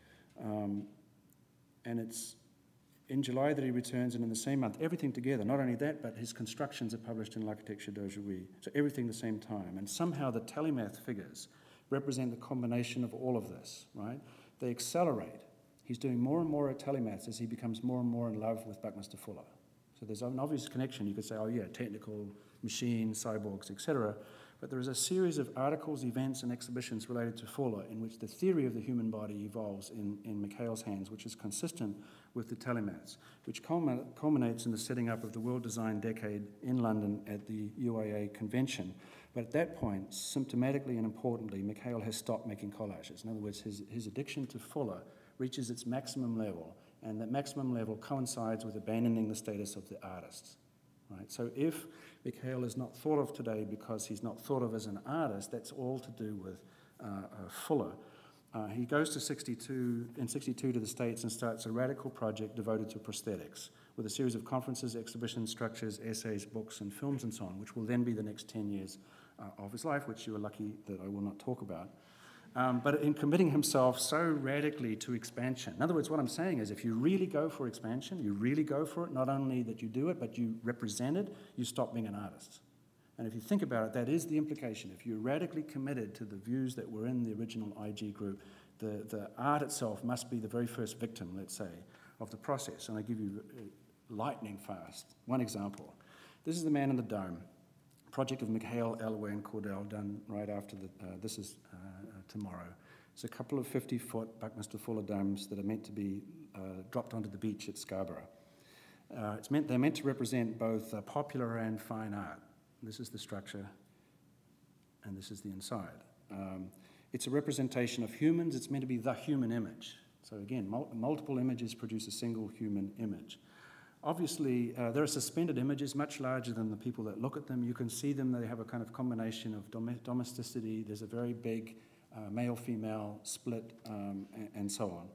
B: Um, And it's in July that he returns, and in the same month, everything together. Not only that, but his constructions are published in L'Architecture d'Aujourd'hui. So everything the same time. And somehow the Telemath figures represent the combination of all of this, right? They accelerate. He's doing more and more at Telemath as he becomes more and more in love with Buckminster Fuller. So there's an obvious connection. You could say, oh yeah, technical, machines, cyborgs, et cetera. But there is a series of articles, events, and exhibitions related to Fuller in which the theory of the human body evolves in, in McHale's hands, which is consistent with the Telemaths, which culminates in the setting up of the World Design Decade in London at the U I A convention. But at that point, symptomatically and importantly, McHale has stopped making collages. In other words, his, his addiction to Fuller reaches its maximum level, and that maximum level coincides with abandoning the status of the artist. Right? So if McHale is not thought of today because he's not thought of as an artist, that's all to do with uh, uh, Fuller. Uh, he goes to sixty-two, in sixty-two to the States and starts a radical project devoted to prosthetics with a series of conferences, exhibitions, structures, essays, books, and films and so on, which will then be the next ten years uh, of his life, which you are lucky that I will not talk about. Um, but in committing himself so radically to expansion. In other words, what I'm saying is if you really go for expansion, you really go for it, not only that you do it, but you represent it, you stop being an artist. And if you think about it, that is the implication. If you're radically committed to the views that were in the original I G group, the, the art itself must be the very first victim, let's say, of the process. And I give you uh, lightning fast one example. This is the Man in the Dome, project of Mikhail Allaway and Cordell, done right after the, uh, this is uh, uh, tomorrow. It's a couple of fifty-foot Buckminster Fuller domes that are meant to be uh, dropped onto the beach at Scarborough. Uh, it's meant, they're meant to represent both uh, popular and fine art. This is the structure, and this is the inside. Um, it's a representation of humans. It's meant to be the human image. So again, mul- multiple images produce a single human image. Obviously, uh, there are suspended images much larger than the people that look at them. You can see them. They have a kind of combination of dom- domesticity. There's a very big uh, male-female split, um, and, and so on.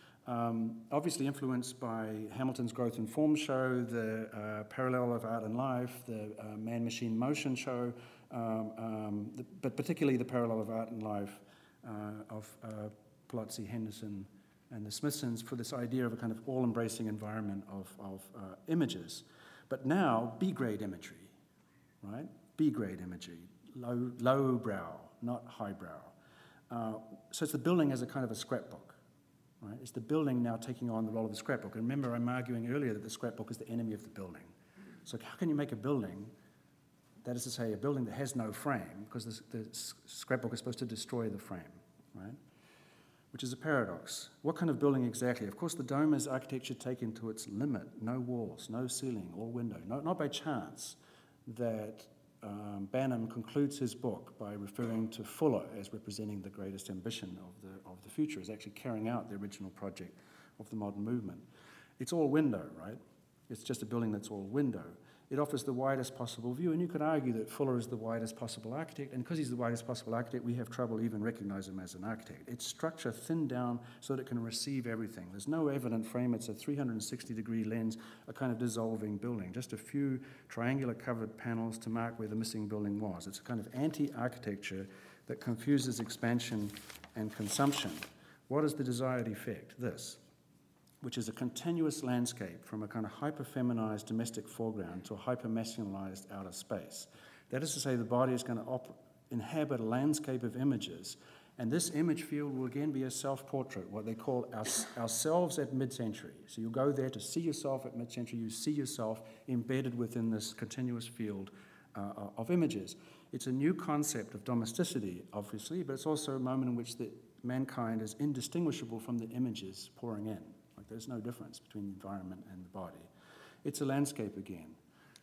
B: Um, obviously influenced by Hamilton's Growth and Form show, the uh, Parallel of Art and Life, the uh, Man-Machine Motion show, um, um, the, but particularly the Parallel of Art and Life uh, of uh, Palazzi, Henderson, and the Smithsons for this idea of a kind of all-embracing environment of, of uh, images. But now, B-grade imagery, right? B-grade imagery, low, low brow, not highbrow. Uh, so it's the building as a kind of a scrapbook, right? It's the building now taking on the role of the scrapbook. And remember, I'm arguing earlier that the scrapbook is the enemy of the building. So how can you make a building, that is to say, a building that has no frame, because the, the scrapbook is supposed to destroy the frame, right? Which is a paradox. What kind of building exactly? Of course, the dome is architecture taken to its limit. No walls, no ceiling, all window. No, not by chance that um, Banham concludes his book by referring to Fuller as representing the greatest ambition of the, of the future, as actually carrying out the original project of the modern movement. It's all window, right? It's just a building that's all window. It offers the widest possible view, and you could argue that Fuller is the widest possible architect, and because he's the widest possible architect, we have trouble even recognizing him as an architect. It's structure thinned down so that it can receive everything. There's no evident frame. It's a three hundred sixty degree lens, a kind of dissolving building, just a few triangular covered panels to mark where the missing building was. It's a kind of anti-architecture that confuses expansion and consumption. What is the desired effect? This, which is a continuous landscape from a kind of hyper-feminized domestic foreground to a hyper-masculinized outer space. That is to say, the body is going to op- inhabit a landscape of images, and this image field will again be a self-portrait, what they call our, ourselves at mid-century. So you go there to see yourself at mid-century, you see yourself embedded within this continuous field uh, of images. It's a new concept of domesticity, obviously, but it's also a moment in which the mankind is indistinguishable from the images pouring in. There's no difference between the environment and the body. It's a landscape again.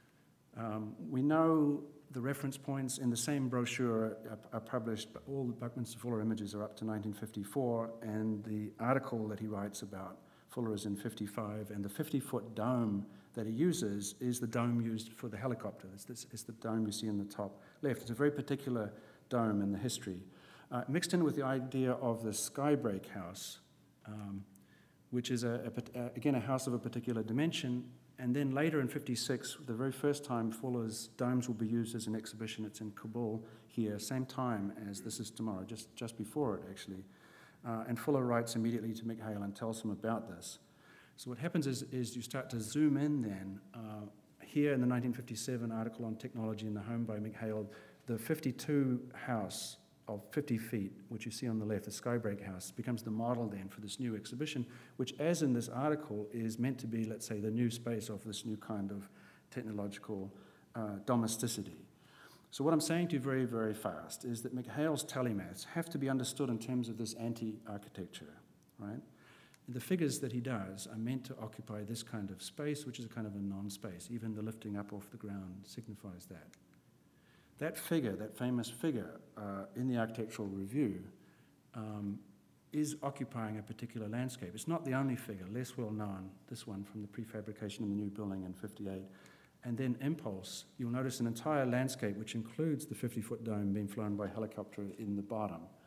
B: Um, we know the reference points in the same brochure are, are published, but all the Buckminster Fuller images are up to nineteen fifty-four, and the article that he writes about Fuller is in fifty-five, and the fifty-foot dome that he uses is the dome used for the helicopter. It's, this, it's the dome you see in the top left. It's a very particular dome in the history. Uh, mixed in with the idea of the Skybreak house, um, which is, a, a, again, a house of a particular dimension. And then later in fifty-six, the very first time Fuller's domes will be used as an exhibition. It's in Kabul here, same time as This Is Tomorrow, just, just before it, actually. Uh, and Fuller writes immediately to Mikhail and tells him about this. So what happens is, is you start to zoom in then. Uh, here in the nineteen fifty-seven article on technology in the home by Mikhail, the fifty-two house of fifty feet, which you see on the left, the Skybreak house, becomes the model then for this new exhibition, which, as in this article, is meant to be, let's say, the new space of this new kind of technological uh, domesticity. So what I'm saying to you very, very fast is that Mikhail's telemaths have to be understood in terms of this anti-architecture, right? The figures that he does are meant to occupy this kind of space, which is a kind of a non-space. Even the lifting up off the ground signifies that. That figure, that famous figure uh, in the Architectural Review um, is occupying a particular landscape. It's not the only figure, less well known, this one from the prefabrication of the new building in fifty-eight. And then Impulse, you'll notice an entire landscape which includes the fifty-foot dome being flown by helicopter in the bottom.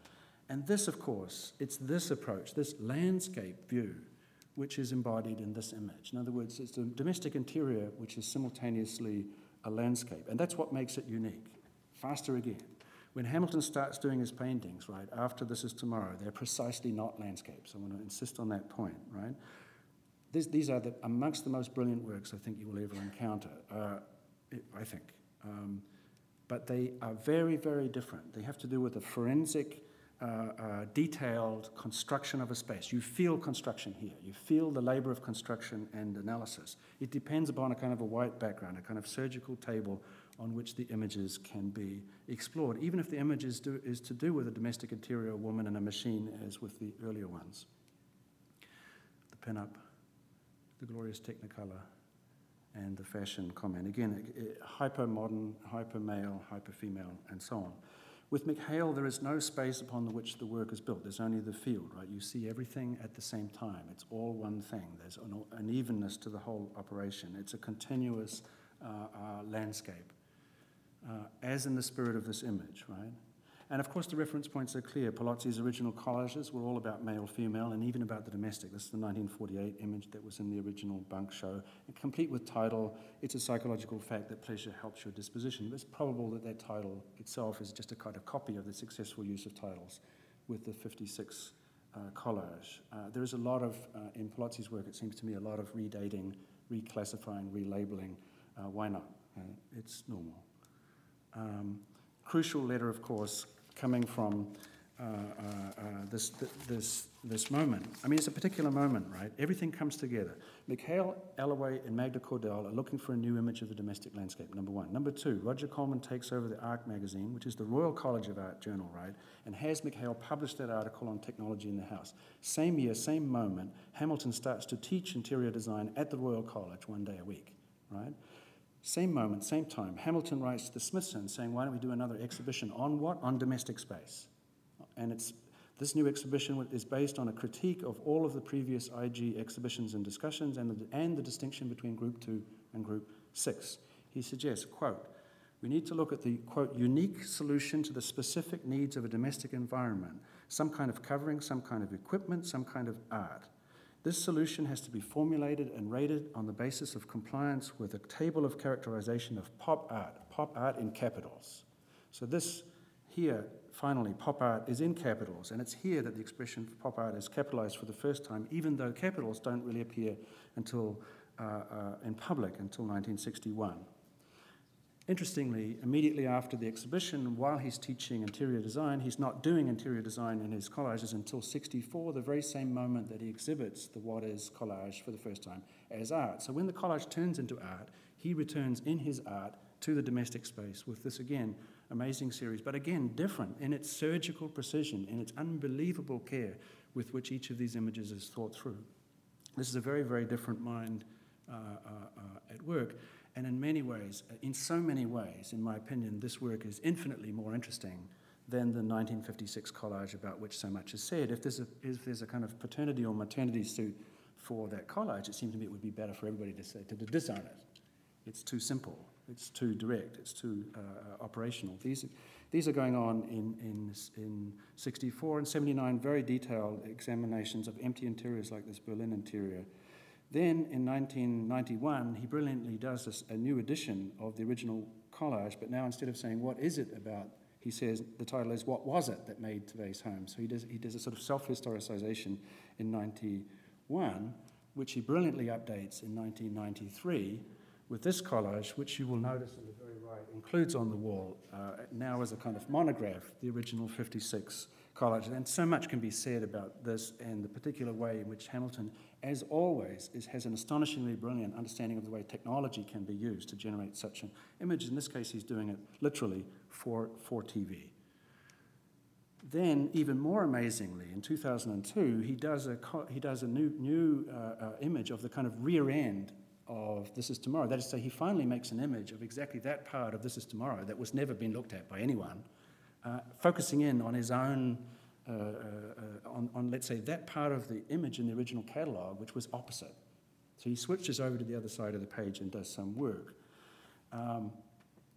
B: And this, of course, it's this approach, this landscape view, which is embodied in this image. In other words, it's a domestic interior which is simultaneously a landscape. And that's what makes it unique. Faster again. When Hamilton starts doing his paintings, right, after This Is Tomorrow, they're precisely not landscapes. I want to insist on that point, right? This, these are the, amongst the most brilliant works I think you will ever encounter, uh, I think. Um, but they are very, very different. They have to do with a forensic, uh, uh, detailed construction of a space. You feel construction here. You feel the labor of construction and analysis. It depends upon a kind of a white background, a kind of surgical table on which the images can be explored, even if the image is, do, is to do with a domestic interior woman and a machine, as with the earlier ones. The pin-up, the glorious Technicolor, and the fashion comment. Again, hyper-modern, hyper-male, hyper-female, and so on. With McHale, there is no space upon which the work is built. There's only the field, right? You see everything at the same time. It's all one thing. There's an, an evenness to the whole operation. It's a continuous uh, uh, landscape, uh, as in the spirit of this image, right? And of course, the reference points are clear. Palozzi's original collages were all about male, female, and even about the domestic. This is the nineteen forty-eight image that was in the original Bunk show. And complete with title, it's a psychological fact that pleasure helps your disposition. It's probable that that title itself is just a kind of copy of the successful use of titles with the fifty-six uh, collage. Uh, there is a lot of, uh, in Palozzi's work, it seems to me, a lot of redating, reclassifying, relabeling. Uh, why not? Uh, it's normal. Um, crucial letter, of course, coming from uh, uh, uh, this, th this, this moment. I mean, it's a particular moment, right? Everything comes together. McHale, Allaway, and Magda Cordell are looking for a new image of the domestic landscape, number one. Number two, Roger Coleman takes over the Arc magazine, which is the Royal College of Art journal, right? And has McHale publish that article on technology in the house. Same year, same moment, Hamilton starts to teach interior design at the Royal College one day a week, right? Same moment, same time, Hamilton writes to the Smithsonian saying, why don't we do another exhibition on what? On domestic space. And it's, this new exhibition is based on a critique of all of the previous I G exhibitions and discussions and the, and the distinction between group two and group six. He suggests, quote, we need to look at the, quote, unique solution to the specific needs of a domestic environment, some kind of covering, some kind of equipment, some kind of art. This solution has to be formulated and rated on the basis of compliance with a table of characterization of pop art, pop art in capitals. So this here, finally, pop art is in capitals, and it's here that the expression pop art is capitalized for the first time, even though capitals don't really appear until uh, uh, in public until nineteen sixty-one. Interestingly, immediately after the exhibition, while he's teaching interior design, he's not doing interior design in his collages until sixty-four, the very same moment that he exhibits the What Is collage for the first time as art. So when the collage turns into art, he returns in his art to the domestic space with this, again, amazing series, but again, different in its surgical precision, in its unbelievable care with which each of these images is thought through. This is a very, very different mind uh, uh, uh, at work. And in many ways, in so many ways, in my opinion, this work is infinitely more interesting than the nineteen fifty-six collage about which so much is said. If there's a, if there's a kind of paternity or maternity suit for that collage, it seems to me it would be better for everybody to say, to disown it. It's too simple. It's too direct. It's too uh, operational. These, these are going on in, in, in sixty-four and seventy-nine, very detailed examinations of empty interiors like this Berlin interior. Then in nineteen ninety-one, he brilliantly does this, a new edition of the original collage, but now instead of saying, what is it about, he says, the title is, what was it that made today's home? So he does, he does a sort of self-historicization in ninety-one, which he brilliantly updates in nineteen ninety-three with this collage, which you will notice on the very right, includes on the wall uh, now as a kind of monograph, the original fifty-six collage. And so much can be said about this and the particular way in which Hamilton, as always, is, has an astonishingly brilliant understanding of the way technology can be used to generate such an image. In this case, he's doing it literally for, for T V. Then, even more amazingly, in two thousand two, he does a, he does a new, new uh, uh, image of the kind of rear end of This Is Tomorrow. That is to say, he finally makes an image of exactly that part of This Is Tomorrow that was never been looked at by anyone, uh, focusing in on his own, uh, uh, uh, on, on, let's say, that part of the image in the original catalogue, which was opposite. So he switches over to the other side of the page and does some work. Um,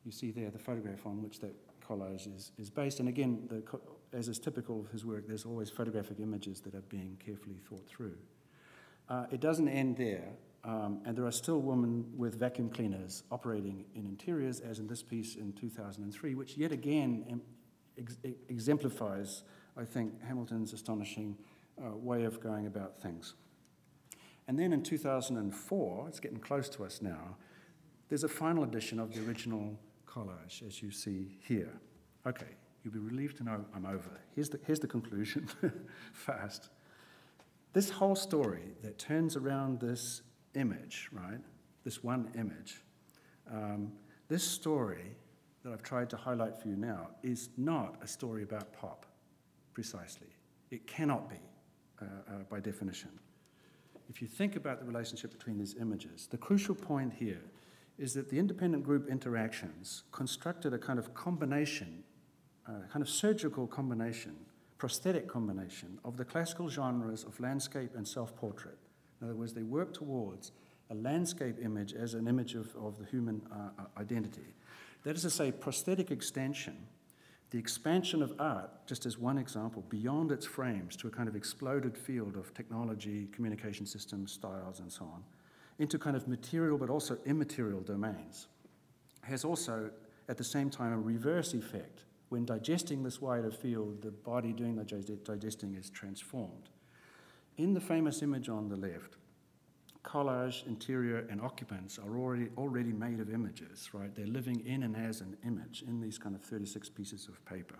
B: You see there the photograph on which that collage is, is based. And again, the, as is typical of his work, there's always photographic images that are being carefully thought through. Uh, it doesn't end there, um, and there are still women with vacuum cleaners operating in interiors, as in this piece in two thousand three, which yet again em- ex- exemplifies, I think, Hamilton's astonishing uh, way of going about things. And then in two thousand four, it's getting close to us now, there's a final edition of the original collage, as you see here. Okay, you'll be relieved to know I'm over. Here's the, here's the conclusion, fast. This whole story that turns around this image, right, this one image, um, this story that I've tried to highlight for you now is not a story about pop, precisely. It cannot be, uh, uh, by definition. If you think about the relationship between these images, the crucial point here is that the independent group interactions constructed a kind of combination, a kind of surgical combination, prosthetic combination of the classical genres of landscape and self-portrait. In other words, they work towards a landscape image as an image of, of the human uh, identity. That is to say, prosthetic extension, the expansion of art, just as one example, beyond its frames to a kind of exploded field of technology, communication systems, styles, and so on, into kind of material but also immaterial domains, has also, at the same time, a reverse effect. When digesting this wider field, the body doing the digesting is transformed. In the famous image on the left, collage, interior, and occupants are already, already made of images, right? They're living in and as an image in these kind of thirty-six pieces of paper.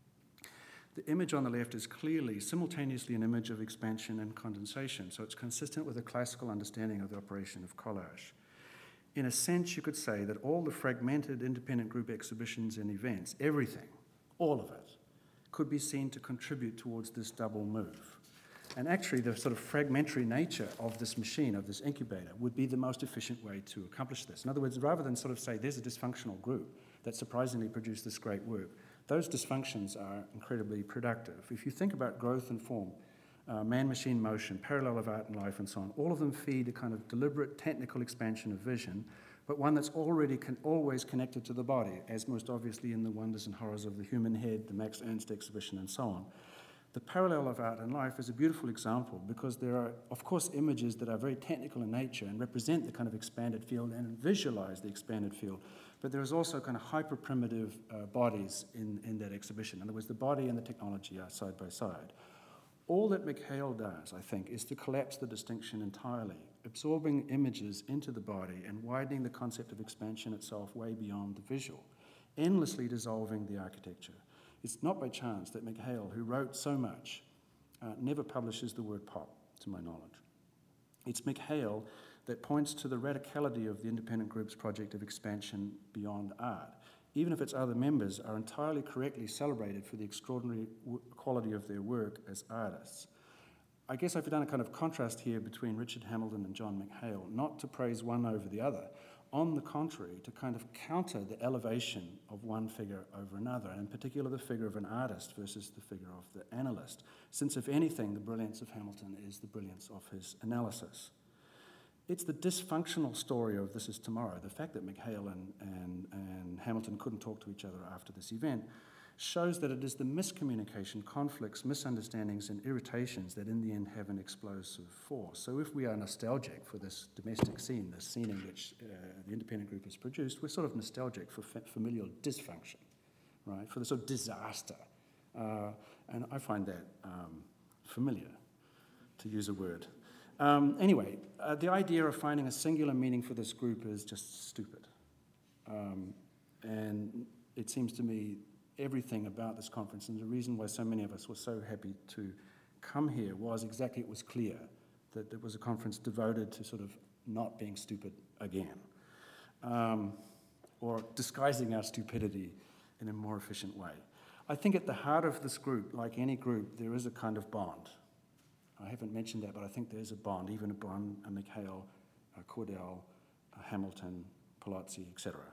B: The image on the left is clearly, simultaneously an image of expansion and condensation, so it's consistent with a classical understanding of the operation of collage. In a sense, you could say that all the fragmented independent group exhibitions and events, everything, all of it, could be seen to contribute towards this double move. And actually, the sort of fragmentary nature of this machine, of this incubator, would be the most efficient way to accomplish this. In other words, rather than sort of say, there's a dysfunctional group that surprisingly produced this great work, those dysfunctions are incredibly productive. If you think about growth and form, uh, man-machine motion, parallel of art and life, and so on, all of them feed a kind of deliberate technical expansion of vision, but one that's already con- always connected to the body, as most obviously in the wonders and horrors of the human head, the Max Ernst exhibition, and so on. The parallel of art and life is a beautiful example because there are, of course, images that are very technical in nature and represent the kind of expanded field and visualize the expanded field, but there is also kind of hyper-primitive uh, bodies in, in that exhibition. In other words, the body and the technology are side by side. All that McHale does, I think, is to collapse the distinction entirely, absorbing images into the body and widening the concept of expansion itself way beyond the visual, endlessly dissolving the architecture. It's not by chance that McHale, who wrote so much, uh, never publishes the word pop, to my knowledge. It's McHale that points to the radicality of the independent group's project of expansion beyond art, even if its other members are entirely correctly celebrated for the extraordinary w- quality of their work as artists. I guess I've done a kind of contrast here between Richard Hamilton and John McHale, not to praise one over the other, on the contrary, to kind of counter the elevation of one figure over another, and in particular the figure of an artist versus the figure of the analyst, since if anything, the brilliance of Hamilton is the brilliance of his analysis. It's the dysfunctional story of This Is Tomorrow, the fact that McHale and, and, and Hamilton couldn't talk to each other after this event, shows that it is the miscommunication, conflicts, misunderstandings, and irritations that in the end have an explosive force. So if we are nostalgic for this domestic scene, this scene in which uh, the independent group is produced, we're sort of nostalgic for fa- familial dysfunction, right, for the sort of disaster. Uh, and I find that um, familiar, to use a word. Um, anyway, uh, the idea of finding a singular meaning for this group is just stupid. Um, and it seems to me everything about this conference, and the reason why so many of us were so happy to come here was exactly it was clear that it was a conference devoted to sort of not being stupid again, um, or disguising our stupidity in a more efficient way. I think at the heart of this group, like any group, there is a kind of bond. I haven't mentioned that, but I think there's a bond, even a bond, a McHale, a Cordell, a Hamilton, Palazzi, et cetera.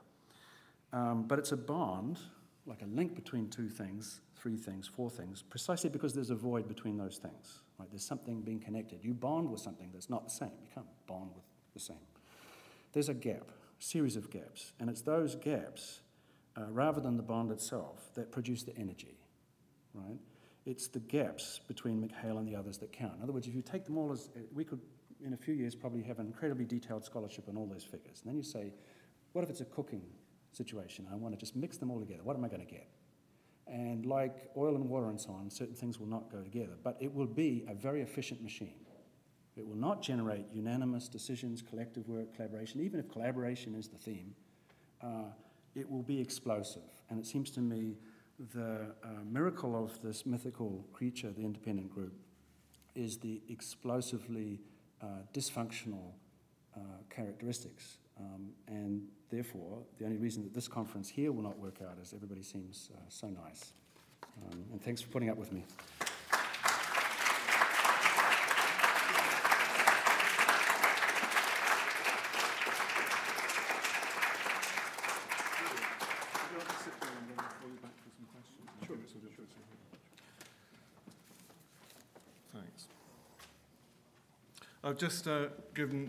B: Um, but it's a bond, like a link between two things, three things, four things, precisely because there's a void between those things. Right? There's something being connected. You bond with something that's not the same. You can't bond with the same. There's a gap, a series of gaps, and it's those gaps uh, rather than the bond itself, that produce the energy, right? It's the gaps between McHale and the others that count. In other words, if you take them all as, we could, in a few years, probably have an incredibly detailed scholarship on all those figures. And then you say, what if it's a cooking situation? I want to just mix them all together. What am I going to get? And like oil and water and so on, certain things will not go together. But it will be a very efficient machine. It will not generate unanimous decisions, collective work, collaboration. Even if collaboration is the theme, uh, it will be explosive. And it seems to me the uh, miracle of this mythical creature, the independent group, is the explosively uh, dysfunctional uh, characteristics. Um, and therefore, the only reason that this conference here will not work out is everybody seems uh, so nice. Um, and thanks for putting up with me.
C: Thanks. I've just uh, given